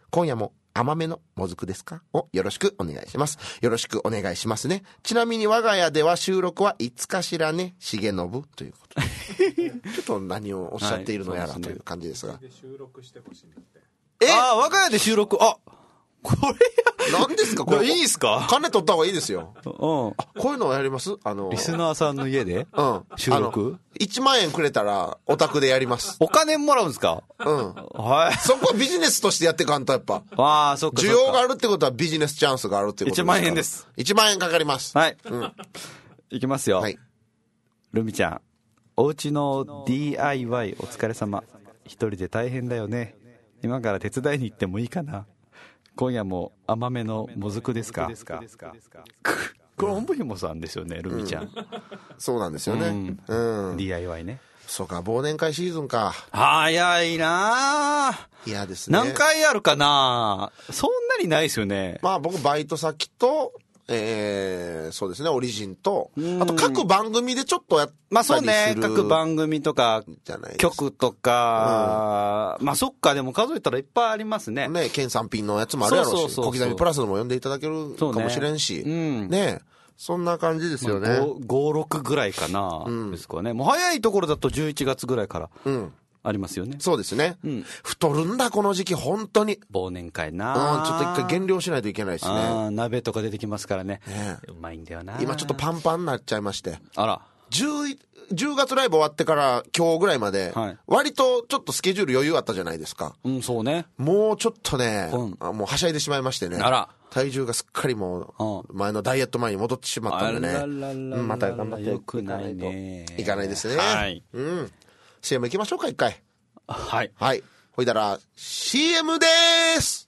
今夜も甘めのもずくですかをよろしくお願いします。よろしくお願いしますね。ちなみに我が家では収録はいつかしらね、重信ということでちょっと何をおっしゃっているのやらという感じですが、はい、 収録してほしいんだって。 えあ我が家で収録、あこれ何ですかこれ。 いいですか。 金取った方がいいですよ。 うん。あこういうのをやります。あのリスナーさんの家で、うん、収録いちまんえんくれたらお宅でやります。 お金もらうんですか。 うん。はい。そこはビジネスとしてやっていかんとやっぱ。 ああ、そっか。 需要があるってことはビジネスチャンスがあるってことですから。 いちまんえんです。 いちまんえんかかります。 はい。 うん。 いきますよ。 はい。 ルミちゃん、お家の ディーアイワイ お疲れ様。一人で大変だよね。今から手伝いに行ってもいいかな。今夜も甘めのもずくですか。これおんぶひもさんですよね、ルミちゃん、うん、 そうなんですよね、うんうん、ディーアイワイ ね。 そうか、忘年会シーズンか。 早いなあ。 嫌ですね。 何回あるかな。そんなにないですよね。 まあ僕バイト先とえー、そうですね、オリジンと、あと各番組でちょっとやったりする。 まあそうね、各番組とか、曲とか、うん、まあそっか、でも数えたらいっぱいありますね。 ね、県産品のやつもあるやろうし、そうそうそうそう、小刻みプラスでも呼んでいただけるかもしれんし、ね、うん、ね、そんな感じですよね。まあ、 ご、ろくぐらいかな、うん、ですかね。もう早いところだとじゅういちがつぐらいから。うんありますよね。 そうですね、うん、太るんだこの時期本当に。 忘年会な、 うん、ちょっと一回減量しないといけないですね。 あ鍋とか出てきますからね、ねうまいんだよな。 今ちょっとパンパンになっちゃいまして、 あら 10, じゅうがつライブ終わってから今日ぐらいまで、はい、割とちょっとスケジュール余裕あったじゃないですか。 うんそうね。 もうちょっとね、うん、あもうはしゃいでしまいましてね。 あら体重がすっかりもう前のダイエット前に戻ってしまったんでね。あらららら、うん、また頑張ってよくないね。 いかないですね。 はい、 うん、シーエム 行きましょうか一回。 はい。 はい。ほいだら、シーエム でーす。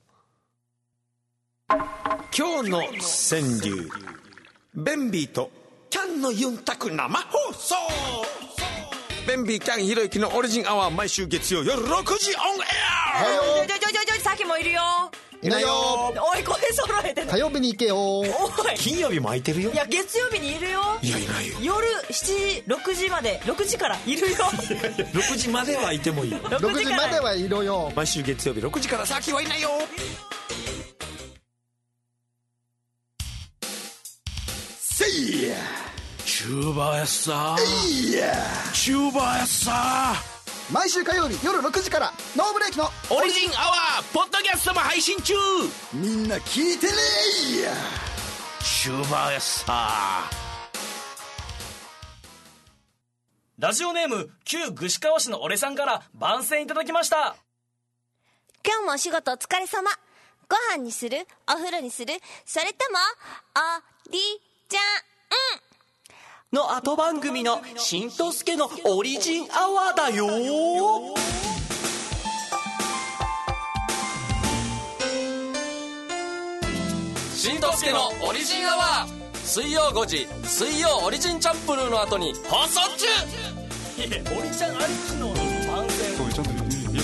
今日の川柳。ベンビーとキャンのユンタク生放送。ベンビーキャンひろゆきのオリジンアワー毎週月曜夜ろくじオンエア。 ちょちょちょちょちょさっきもいるよ。 いないよ。 おい声揃えて。 火曜日に行けよ。おい金曜日も空いてるよ。 いや月曜日にいるよ。 いやいないよ。 夜しちじろくじまでろくじからいるよ。 ろくじまではいてもいい。 ろくじまではいるよ。 毎週月曜日ろくじから先はいないよ。せいやチューバーやっさー。いやチューバーやっさー。 毎週火曜日夜ろくじからノーブレーキのオリジンアワーポッドキャストも配信中。みんな聞いてねーや。チューバーやっさー。 ラジオネーム旧串川市の俺さんから番宣いただきました。 今日もお仕事お疲れ様。ご飯にする？お風呂にする？それともおりちゃんの後番組のしんとすけのオリジンアワーだよ。しんとすけのオリジンアワー水曜ごじ水曜オリジンチャンプルーの後に放送中。いやオリちゃんありきの番宣。そうちょっと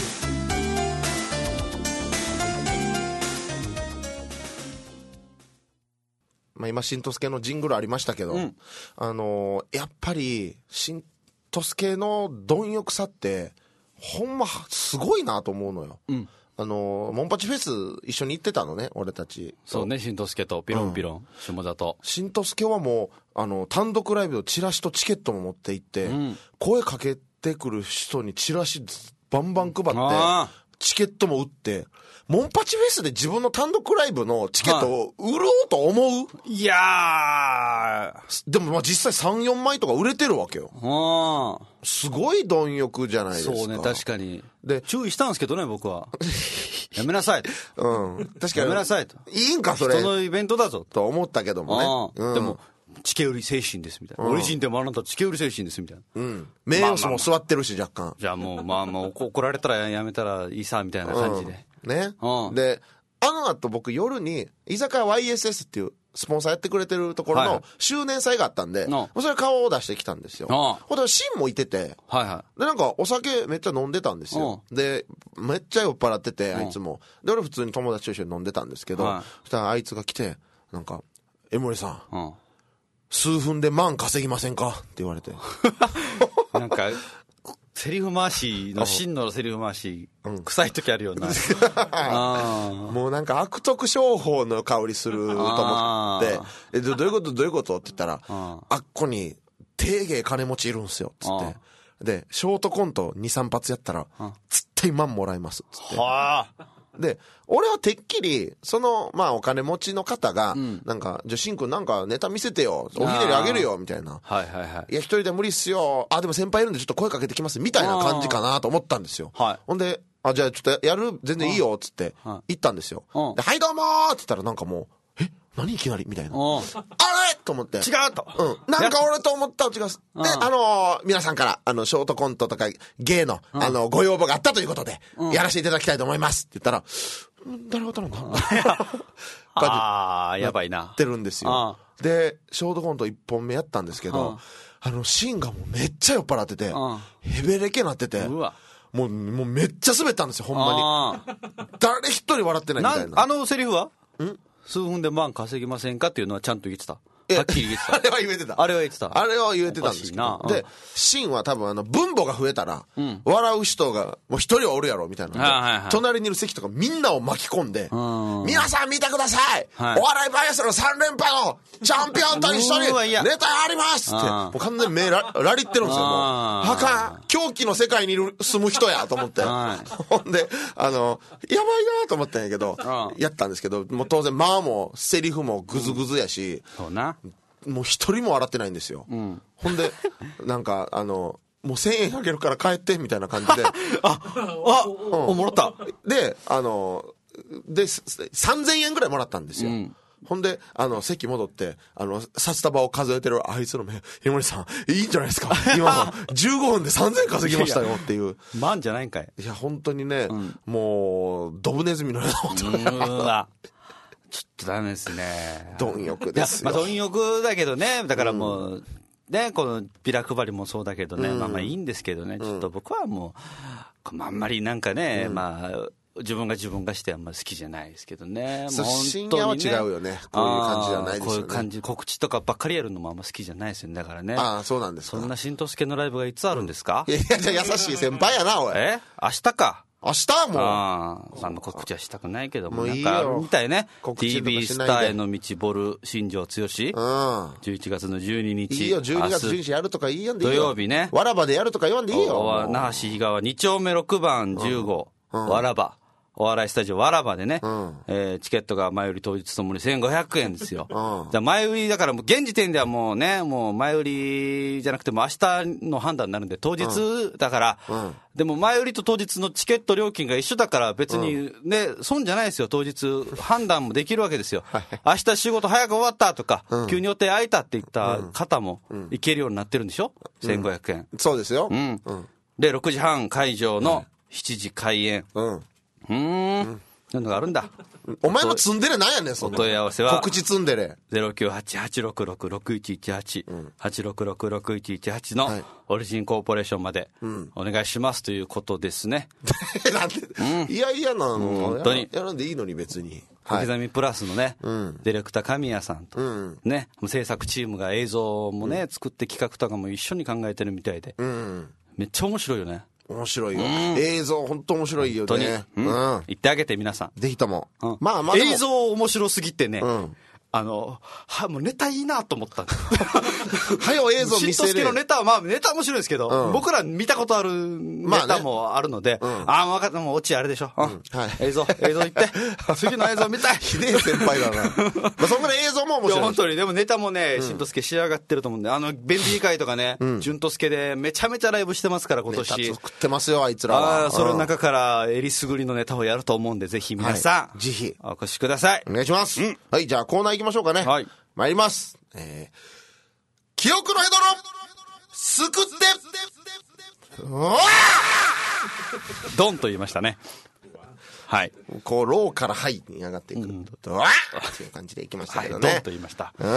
まあ、今しんとすけのジングルありましたけど、うん、あのー、やっぱりしんとすけの貪欲さってほんますごいなと思うのよ、うん、あのー、モンパチフェス一緒に行ってたのね俺たち。 そうね、しんとすけとピロンピロン、うん、下田としんとすけはもうあの単独ライブのチラシとチケットも持って行って、うん、声かけてくる人にチラシバンバン配ってチケットも売って、モンパチフェスで自分の単独ライブのチケットを売ろうと思う、はい、 いやーでもまあ実際さん、よんまいとか売れてるわけよ。あすごい貪欲じゃないですか。 そうね、確かに。で注意したんですけどね僕は。やめなさいと。 うん確かにやめなさいと。 いいんかそれ。 人のイベントだぞと思ったけどもね、うん、 でもチケ売り精神ですみたいな、うん、オリジンでもあなたチケ売り精神ですみたいな、 うん、名誉も座ってるし若干、まあまあまあ、 じゃあもうまあまあ怒られたらやめたらいいさみたいな感じで、 うん、ね、うん、であの後僕夜に居酒屋 ワイエスエス っていうスポンサーやってくれてるところの周年祭があったんで、はい、それ顔を出してきたんですよ。ほんでシンもいてて、はいはい、でなんかお酒めっちゃ飲んでたんですよ。でめっちゃ酔っ払っててあいつもで俺普通に友達と一緒に飲んでたんですけど、はい、そしたらあいつが来てなんか江森さん、うん数分で万稼ぎませんかって言われてなんかセリフ回しの真のセリフ回し、うん、臭い時あるよなあもうなんか悪徳商法の香りすると思ってえ ど, どういうことどういうことって言ったら あ, あっこに定芸金持ちいるんすよつってでショートコント にさん 発やったら絶対万もらえますつってはあで俺はてっきりそのまあお金持ちの方が、うん、なんかじゃあしんくんなんかネタ見せてよおひねりあげるよみたいなはいはいはいいや一人で無理っすよあでも先輩いるんでちょっと声かけてきますみたいな感じかなと思ったんですよ、はい、ほんであじゃあちょっとやる全然いいよっつって行ったんですよではいどうもーっつったらなんかもうえ何いきなりみたいなあれと思って違うと、 うん、なんか俺と思ったら違うであのー、皆さんからあのショートコントとか芸の、あのご要望があったということで、うん、やらせていただきたいと思いますって言ったら誰が頼んだああやばいなってるんですよでショートコントいっぽんめやったんですけどあのシーンがもうめっちゃ酔っ払っててヘベレケなっててうわもうもうめっちゃ滑ったんですよほんまに誰一人笑ってないみたいなあのセリフはん数分で万稼ぎませんかっていうのはちゃんと言ってたはっきり言ってたあれは言えてたあれは言ってたあれは言えてたんですけどでシーンは多分あの分母が増えたら、うん、笑う人がもう一人はおるやろみたいなので、はいはいはい、隣にいる席とかみんなを巻き込んで皆さん見てください、はい、お笑いバイアスのさん連覇のチャンピオンと一緒にネタやりますってもう完全に目 ラ, ラリってるんですよもうはかん狂気の世界にいる住む人やと思ってほんであのやばいなと思ったんやけどやったんですけどもう当然まあもセリフもグズグズやし、 うん、そうなもう一人も笑ってないんですよ、うん、ほんでなんかあのもうせんえんあげるから帰ってみたいな感じでああ、うん、おもろったであのでさんぜんえんぐらいもらったんですよ、うん、ほんであの席戻ってあの札束を数えてるあいつの目井森さんいいんじゃないですか今じゅうごふんでさんぜんえん稼ぎましたよっていう万じゃないんかいいや本当にね、うん、もうドブネズミのようなうわちょっとダメですね貪欲ですよまあ貪欲だけどねだからもう、うん、ねこのビラ配りもそうだけどね、うん、まあまあいいんですけどねちょっと僕はもうあんまりなんかね、うん、まあ自分が自分がしてあんまり好きじゃないですけどねもう深夜は違うよねこういう感じじゃないですよねこういう感じ告知とかばっかりやるのもあんま好きじゃないですよねだからねああそうなんですかそんな新藤助のライブがいつあるんですか、 うん、いやじゃあ優しい先輩やなおいえ明日か明日もああの告知はしたくないけどもなんかあるみたいね ティービー スターへの道ボル新庄剛志、うん、じゅういちがつのじゅうににちいいよじゅうにがつじゅうににちやるとかいいやんでいいよ土曜日ねわらばでやるとか言わんでいいよ那覇市日川に丁目ろくばんじゅうご、うんうん、わらばお笑いスタジオわらばでね、うんえー、チケットが前売り当日ともにせんごひゃくえんですよ、うん、じゃ前売りだからもう現時点ではもうねもう前売りじゃなくても明日の判断になるんで当日だから、うんうん、でも前売りと当日のチケット料金が一緒だから別にね、うん、損じゃないですよ当日判断もできるわけですよ、はい、明日仕事早く終わったとか、うん、急に予定空いたって言った方も行けるようになってるんでしょ、うん、せんごひゃくえんそうですよ、 うんうん、でろくじはん会場のしちじ開演、うんうーん、うん、なんのがあるんだお前のツンデレなんやねんそんなお問い合わせは告知ツンデレゼロきゅうはち はちろくろく ろくいちいちはち、うん、はちろくろく ろくいちいちはちのオリジンコーポレーションまでお願いしますということですね、 うん、なんで、うん、いやいやなの、うん、本当にやらんでいいのに別に小刻みプラスのね、うん、ディレクター神谷さんと、うん、ね制作チームが映像もね、うん、作って企画とかも一緒に考えてるみたいで、うん、めっちゃ面白いよね面白いよ、うん、映像本当面白いよね、 うんうん、言ってあげて皆さんぜひとも、 うん、まあまあ映像面白すぎてね、うんあのはもうネタいいなと思ったんですはよ映像見せる新藤助のネタはまあネタ面白いですけど、うん、僕ら見たことあるネタもあるので、まあねうん、ああ分かったもうオチあれでしょ、うんはい、映像映像行って次の映像見たいひでえ先輩だなまあそんぐらい映像も面白いいや本当にでもネタもね、うん、新藤助仕上がってると思うんであの便利会とかね、うん、純藤助でめちゃめちゃライブしてますから今年ネタ作ってますよあいつらはあその中からえりすぐりのネタをやると思うんでぜひ皆さん、 はい、ぜひお越しくださいお願いします、うん、はいじゃあコーナー行きましょうかねはい参ります、えー、記憶のヘドロすくってうわドンと言いましたねはい。 こう、ローからハイに上がっていく。うん、わーっていう感じでいきましたけどね。 はい、ドンと言いました。 うん。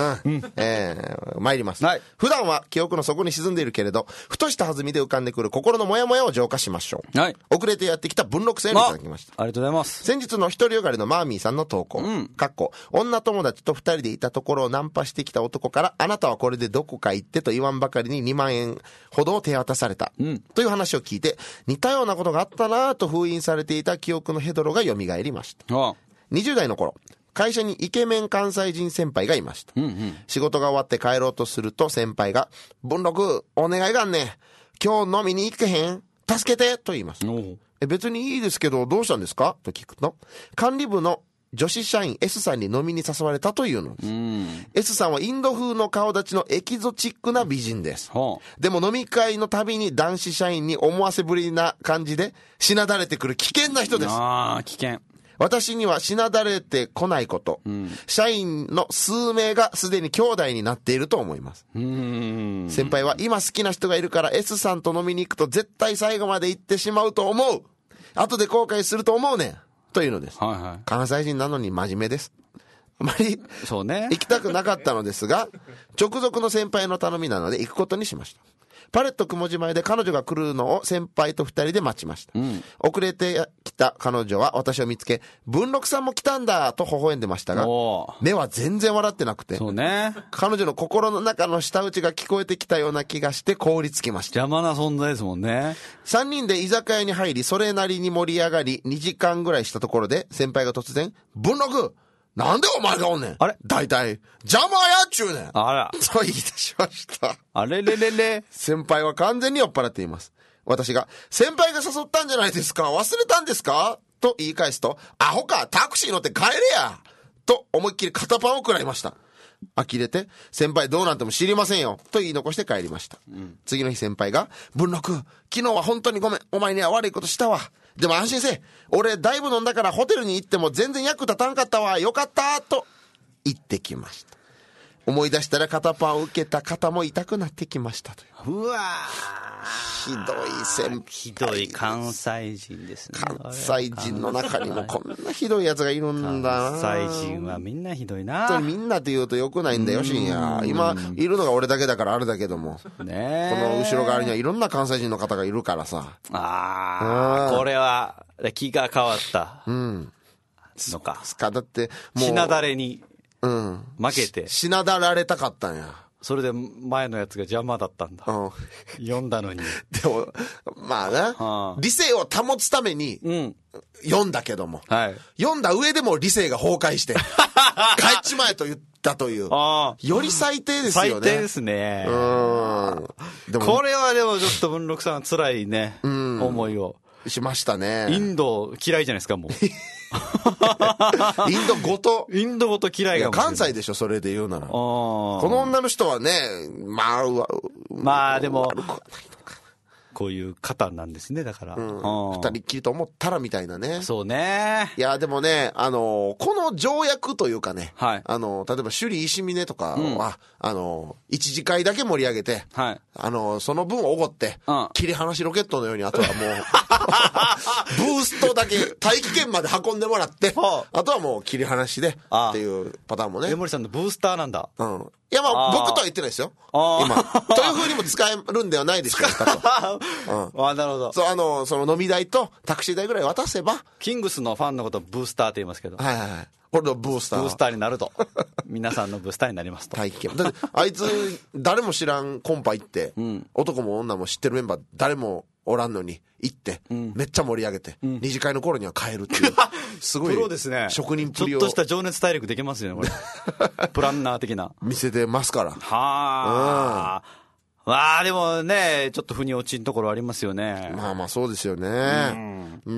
えー、参ります。はい。普段は記憶の底に沈んでいるけれど、ふとした弾みで浮かんでくる心のモヤモヤを浄化しましょう。はい。遅れてやってきた文禄さんにいただきました。 ありがとうございます。 先日の一人よがりのマーミーさんの投稿。うん。かっこ、女友達と二人でいたところをナンパしてきた男から、あなたはこれでどこか行ってと言わんばかりににまんえんほどを手渡された。うん。という話を聞いて、似たようなことがあったなぁと封印されていた記憶のヘドロが蘇りました。ああ。にじゅう代の頃、会社にイケメン関西人先輩がいました。うんうん、仕事が終わって帰ろうとすると先輩が、文禄、お願いがあんね。今日飲みに行けへん？助けてと言います。え、別にいいですけど、どうしたんですかと聞くと、管理部の女子社員 S さんに飲みに誘われたというのです。うん、S さんはインド風の顔立ちのエキゾチックな美人です。はあ、でも飲み会のたびに男子社員に思わせぶりな感じでしなだれてくる危険な人です。 ああ、危険。 私にはしなだれてこないこと、うん、社員の数名がすでに兄弟になっていると思います。うーん、先輩は今好きな人がいるから S さんと飲みに行くと絶対最後まで行ってしまうと思う。後で後悔すると思うねん。というのです。はいはい、関西人なのに真面目です。あまりそうね、行きたくなかったのですが、直属の先輩の頼みなので行くことにしました。パレット雲自前で彼女が来るのを先輩と二人で待ちました。うん、遅れてきた彼女は私を見つけ、文禄さんも来たんだと微笑んでましたが、目は全然笑ってなくて、そうね、彼女の心の中の舌打ちが聞こえてきたような気がして凍りつきました。 邪魔な存在ですもんね。 三人で居酒屋に入り、それなりに盛り上がり、にじかんぐらいしたところで先輩が突然、文禄、なんでお前がおんねん。あれ大体、邪魔やっちゅうねん。あら。と言い出しました。 あれれれれ。 先輩は完全に酔っ払っています。私が、先輩が誘ったんじゃないですか、忘れたんですかと言い返すと、アホか、タクシー乗って帰れやと思いっきり肩パンを食らいました。呆れて、先輩どうなんても知りませんよと言い残して帰りました。うん、次の日先輩が、文禄、昨日は本当にごめん、お前には悪いことしたわ。でも安心せえ、俺だいぶ飲んだからホテルに行っても全然役立たんかったわ、よかったと言ってきました。思い出したら肩パンを受けた肩も痛くなってきましたという。うわー、ひどい先輩、 ひどい関西人ですね。 関西人の中にもこんなひどいやつがいるんだな。 関西人はみんなひどいな。 本当にみんなって言うとよくないんだよ、深夜。今いるのが俺だけだからあれだけども、ね、この後ろ側にはいろんな関西人の方がいるからさ。 ああ、これは気が変わったのか。 うん、だってもうしなだれにうん、負けてし, しなだられたかったんや。 それで前のやつが邪魔だったんだ、うん、読んだのに。でもまあな、はあ、理性を保つために、うん、読んだけども、はい、読んだ上でも理性が崩壊して帰っちまえと言ったというあより最低ですよね。 最低ですね。うんでもこれはでもちょっと文禄さんは辛いね、うん、思いをしましたね。 インド嫌いじゃないですかもうインドごとインドごと嫌いが関西でしょそれで言うなら。この女の人はね、まあまあでもこういう方なんですね。だから、うん、 二人っきりと思ったらみたいなね。 そうね。 いやでもね、あのこの条約というかね、はい、あの例えば首里石峰とかは、うん、あの一次会だけ盛り上げて、はい、あのその分をおごって、うん、切り離しロケットのようにあとはもうブーストだけ大気圏まで運んでもらって、はあ、あとはもう切り離しでっていうパターンもね。 江森さんのブースターなんだ。 うん。いやまあ僕とは言ってないですよ今。という風にも使えるんではないでしょうかと。 うん、あなるほど。 そう、あのその飲み代とタクシー代ぐらい渡せば。 キングスのファンのことをブースターって言いますけど。 はいはいはい。俺のブースター。 ブースターになると。皆さんのブースターになりますと。 大気圏。だってあいつ誰も知らんコンパ行って、うん、男も女も知ってるメンバー誰もおらんのに行って、うん、めっちゃ盛り上げて、うん、二次会の頃には帰るっていうすごいプロですね。 職人プリをちょっとした情熱大陸できますよねこれプランナー的な見せてますから。はあ、うん、わあでもねちょっと腑に落ちんところありますよね。 まあまあそうですよね。うん、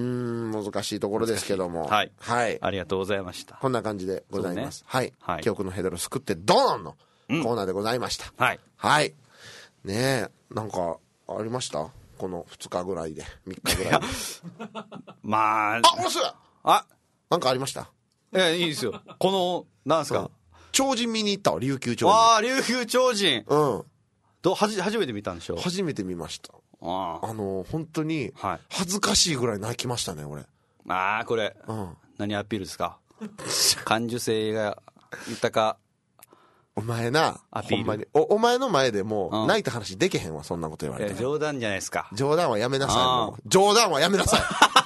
うん難しいところですけども、 はい、はい、ありがとうございました。 こんな感じでございます、ね、はい、はい、記憶のヘドロすくってドーンのコーナーでございました、うん、はい、はい、ねえなんかありましたこのふつかぐらいでみっかぐらいでまああもうすぐあなんかありました。 いやいいですよこのなんですか、うん、 超人見に行ったわ琉球超人。 ああ琉球超人うんどはじ初めて見たんでしょ。 初めて見ました。ああの本当に恥ずかしいぐらい泣きましたね俺。 ああこれ、うん、何アピールですか感受性が豊か。 お前な、ほんまに お, お前の前でもう泣いた話できへんわ、そんなこと言われて。 冗談じゃないですか。 冗談はやめなさい。もう冗談はやめなさ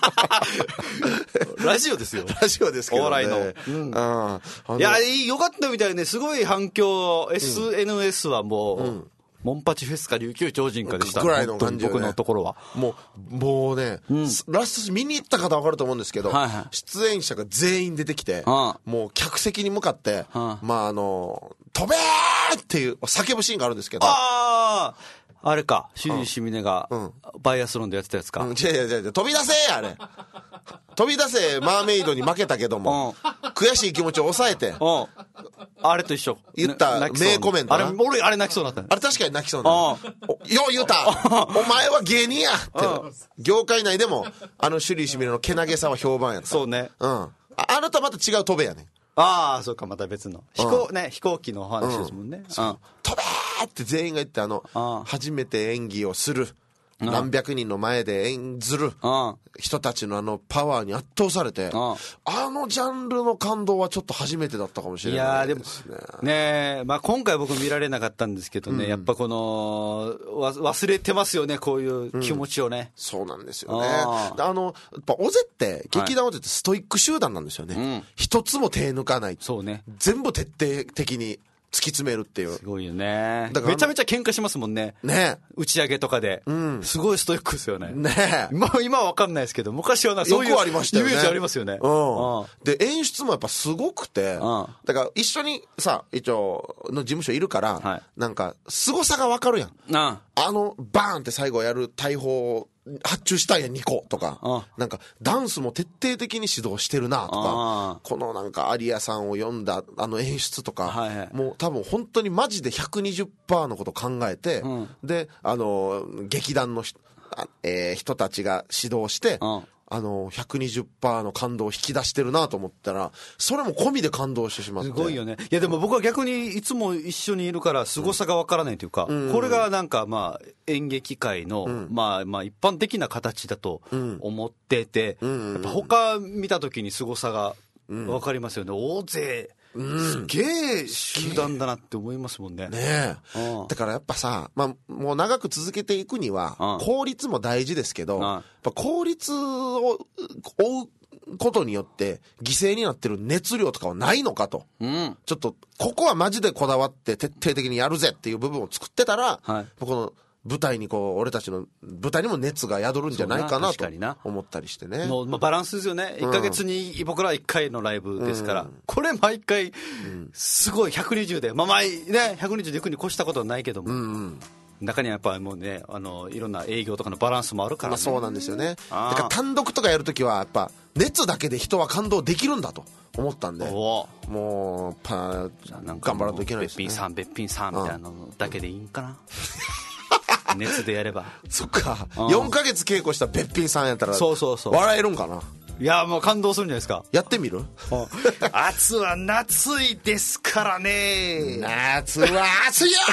いラジオですよ。 ラジオですけどね。 お笑いの、うん、いやよかったみたいね。すごい反響、うん、エスエヌエス はもう、うん、モンパチフェスか琉球超人かでしたぐらいの感じ、ね、 僕のところはもうもうね、うん、ラスト見に行った方分かると思うんですけど、はいはい、出演者が全員出てきて、はあ、もう客席に向かって、はあ、まああの飛べーっていう叫ぶシーンがあるんですけど、 あああれか、シュリーシミネがバイアスロンでやってたやつか、 うん、違う違う違う、飛び出せあれ飛び出せマーメイドに負けたけども、うん、悔しい気持ちを抑えて、うん、 あれと一緒言った名コメントな。 あれ俺あれ泣きそうになったね。 あれ確かに泣きそうになった。よう言うたお前は芸人やって業界内でもあのシュリーシミネのけなげさは評判やった。 そうね、 うん、あ, あなたまた違う飛べやね。 ああそうか、また別の飛行、うん、ね、飛行機の話ですもんね、うん、 飛べーって全員が言って、あのあ初めて演技をする何百人の前で演ずる人たちのあのパワーに圧倒されて、あのジャンルの感動はちょっと初めてだったかもしれないですね。いやでもね、 まあ、今回僕見られなかったんですけどね、うん、やっぱこの忘れてますよね、こういう気持ちをね、うん、 そうなんですよね。ああのやっぱ尾瀬って劇団尾瀬ってストイック集団なんですよね、はい、一つも手抜かない。 そうね、 全部徹底的に突き詰めるっていう。 すごいよね。だからめちゃめちゃ喧嘩しますもんね。 ね、 打ち上げとかで、うん、すごいストイックですよね。 ね、 今今は分かんないですけど、昔はなそういうよくありましたよね。 イメージありますよね。 うんうん、で演出もやっぱすごくて、うん、だから一緒にさ一応の事務所いるから、はい、なんか凄さが分かるやん。うん、あのバーンって最後やる大砲発注したんやにことか、ああなんかダンスも徹底的に指導してるなとか、このなんかアリアさんを呼んだあの演出とか、はいはい、もう多分本当にマジで ひゃくにじゅっパーセント のこと考えて、うん、であの劇団の、えー、人たちが指導して、ああの ひゃくにじゅっパーセント の感動を引き出してるなと思ったら、それも込みで感動してしまって。 すごいよね。いやでも僕は逆にいつも一緒にいるから凄さが分からないというか、うん、これがなんかまあ演劇界の、うん、まあまあ一般的な形だと思ってて、うん、やっぱ他見た時に凄さが分かりますよね。大勢うん、すげえ集団だなって思いますもんね。 ねえ、うん、だからやっぱさ、まあ、もう長く続けていくには、うん、効率も大事ですけど、うん、やっぱ効率を追うことによって犠牲になってる熱量とかはないのかと、うん、ちょっとここはマジでこだわって徹底的にやるぜっていう部分を作ってたら、はい、この舞台にこう俺たちの舞台にも熱が宿るんじゃないかなと思ったりしてね。 もう、まあ、バランスですよね。いっかげつに僕らいっかいのライブですから、うん、これ毎回すごいひゃくにじゅうで、まあ毎ねひゃくにじゅうで行くに越したことはないけども、うんうん、中にはやっぱりもうね、あのいろんな営業とかのバランスもあるからね。まあ、 そうなんですよね。だから単独とかやるときはやっぱ熱だけで人は感動できるんだと思ったんで、もうパ頑張らないといけないですね。 べっぴんさんべっぴんさんみたいなのだけでいいんかな、うん熱でやれば。 そっか、うん、よんかげつ稽古したべっぴんさんやったらそうそうそう笑えるんかな。 いやもう感動するんじゃないですか。 やってみる夏は夏いですからね。 夏は暑いよ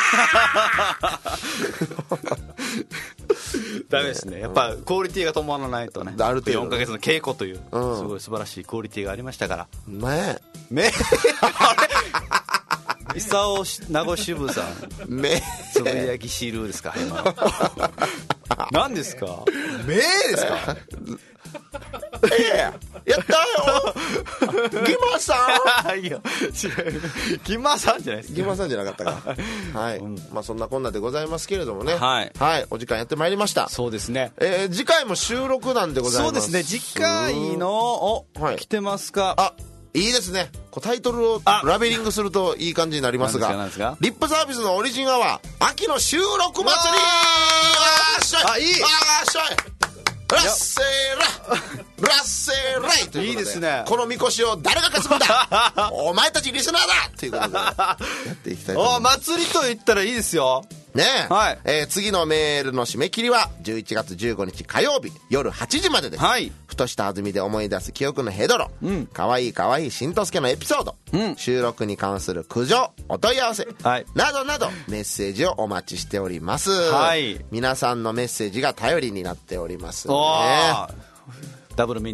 ダメですね。やっぱクオリティが止まらないとね。ある程度よんかげつの稽古という、うん、すごい素晴らしいクオリティがありましたからねえね久尾名護支部さんめつぶやきシールですか今何ですかめですかええやったよギマさんいや違うギマさんじゃないですか。 ギマさんじゃなかったかはい、うん、まあそんなこんなでございますけれどもね、はい、はい、お時間やってまいりました。 そうですね、 えー、次回も収録なんでございます。 そうですね、次回のお、はい、来てますか。 あいいですね。こうタイトルをラベリングするといい感じになりますが、リップサービスのオリジンアワー秋の収録祭り。あーしょいあいいあーしょいラッセーララッセーライということで、いいですね。このみこしを誰が担ぐんだお前たちリスナーだということでやっていきたいと思います。 お祭りと言ったらいいですよねえ、はい、えー、次のメールの締め切りはじゅういちがつじゅうごにち火曜日夜はちじまでです、はい、ふとした弾みで思い出す記憶のヘドロ、うん、かわいいかわいいしんとすけのエピソード、うん、収録に関する苦情お問い合わせ、はい、などなどメッセージをお待ちしております、はい、皆さんのメッセージが頼りになっておりますね。 ダブルミーニング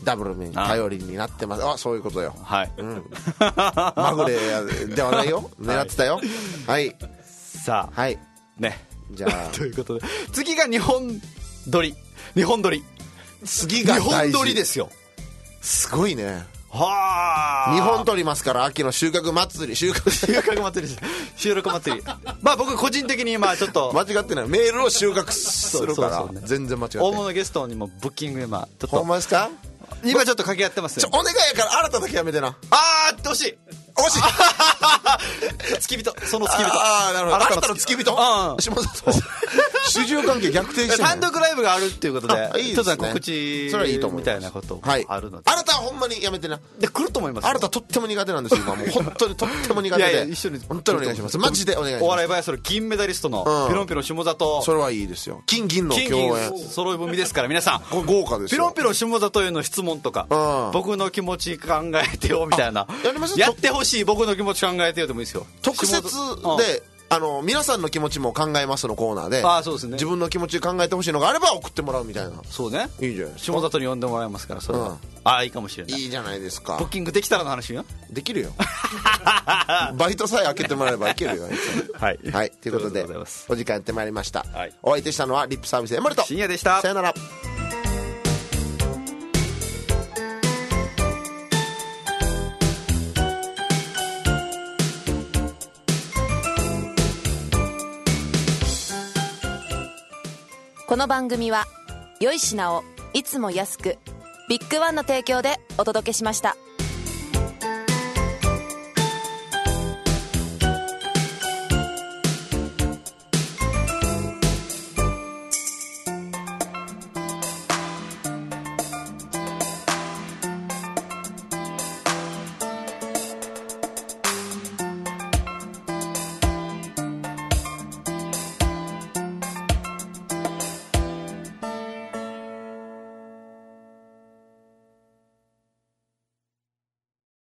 ダブルに頼りになってます。あ、そういうことよ。 はい、 うん、まぐれではないよ、狙ってたよ。はい、 さあ、はいね、 じゃあということで次が日本撮り、日本撮り、 次が大事、 日本撮りですよ。 すごいね。 はあ、 日本撮りますから、秋の収穫祭り、収穫収穫祭り収録祭りまあ僕個人的にまあちょっと間違ってない、メールを収穫するからそうそうそう、ね、全然間違ってない。 大物ゲストにもブッキング今ちょっとほんまですか、 今ちょっと掛け合ってますよ。 ちょお願いやから新ただけやめてな。 あーって惜しい惜しい付き人、その付き人、 ああなるほど、新たの付き人、 うん、 下里主従関係逆転して単独ライブがあるっていうことで、 いいですね、 ちょっと告知それはいいと思いますみたいなことあるので、 はい、新たはほんまにやめてな。 で来ると思いますよ。 新たとっても苦手なんですよ今、もう本当にとっても苦手で。いやいや一緒に本当にお願いします、マジでお願いします。 お笑いバイアスロン銀メダリストのピロンピロン下里、 それはいいですよ、金銀の共演揃い踏みですから皆さん、 これ豪華ですよ。 ピロンピロン下里への質問とか、僕の気持ち考えてよみたいな、 やりますやってほしい僕の気持ち考えてよでもいいですよ。 特設であの皆さんの気持ちも考えますのコーナーで、 あそうですね、 自分の気持ち考えてほしいのがあれば送ってもらうみたいな。 そうね、 いいじゃないですか。 下里に呼んでもらえますから、それは、うん、ああいいかもしれない。 いいじゃないですか。 ブッキングできたらの話よ。できるよバイトさえ開けてもらえばいけるよはい、 はい、ということでお時間やってまいりました、はい、お相手したのはリップサービス江森と深夜でした。 さよなら。 この番組は良い品をいつも安くビッグワンの提供でお届けしました。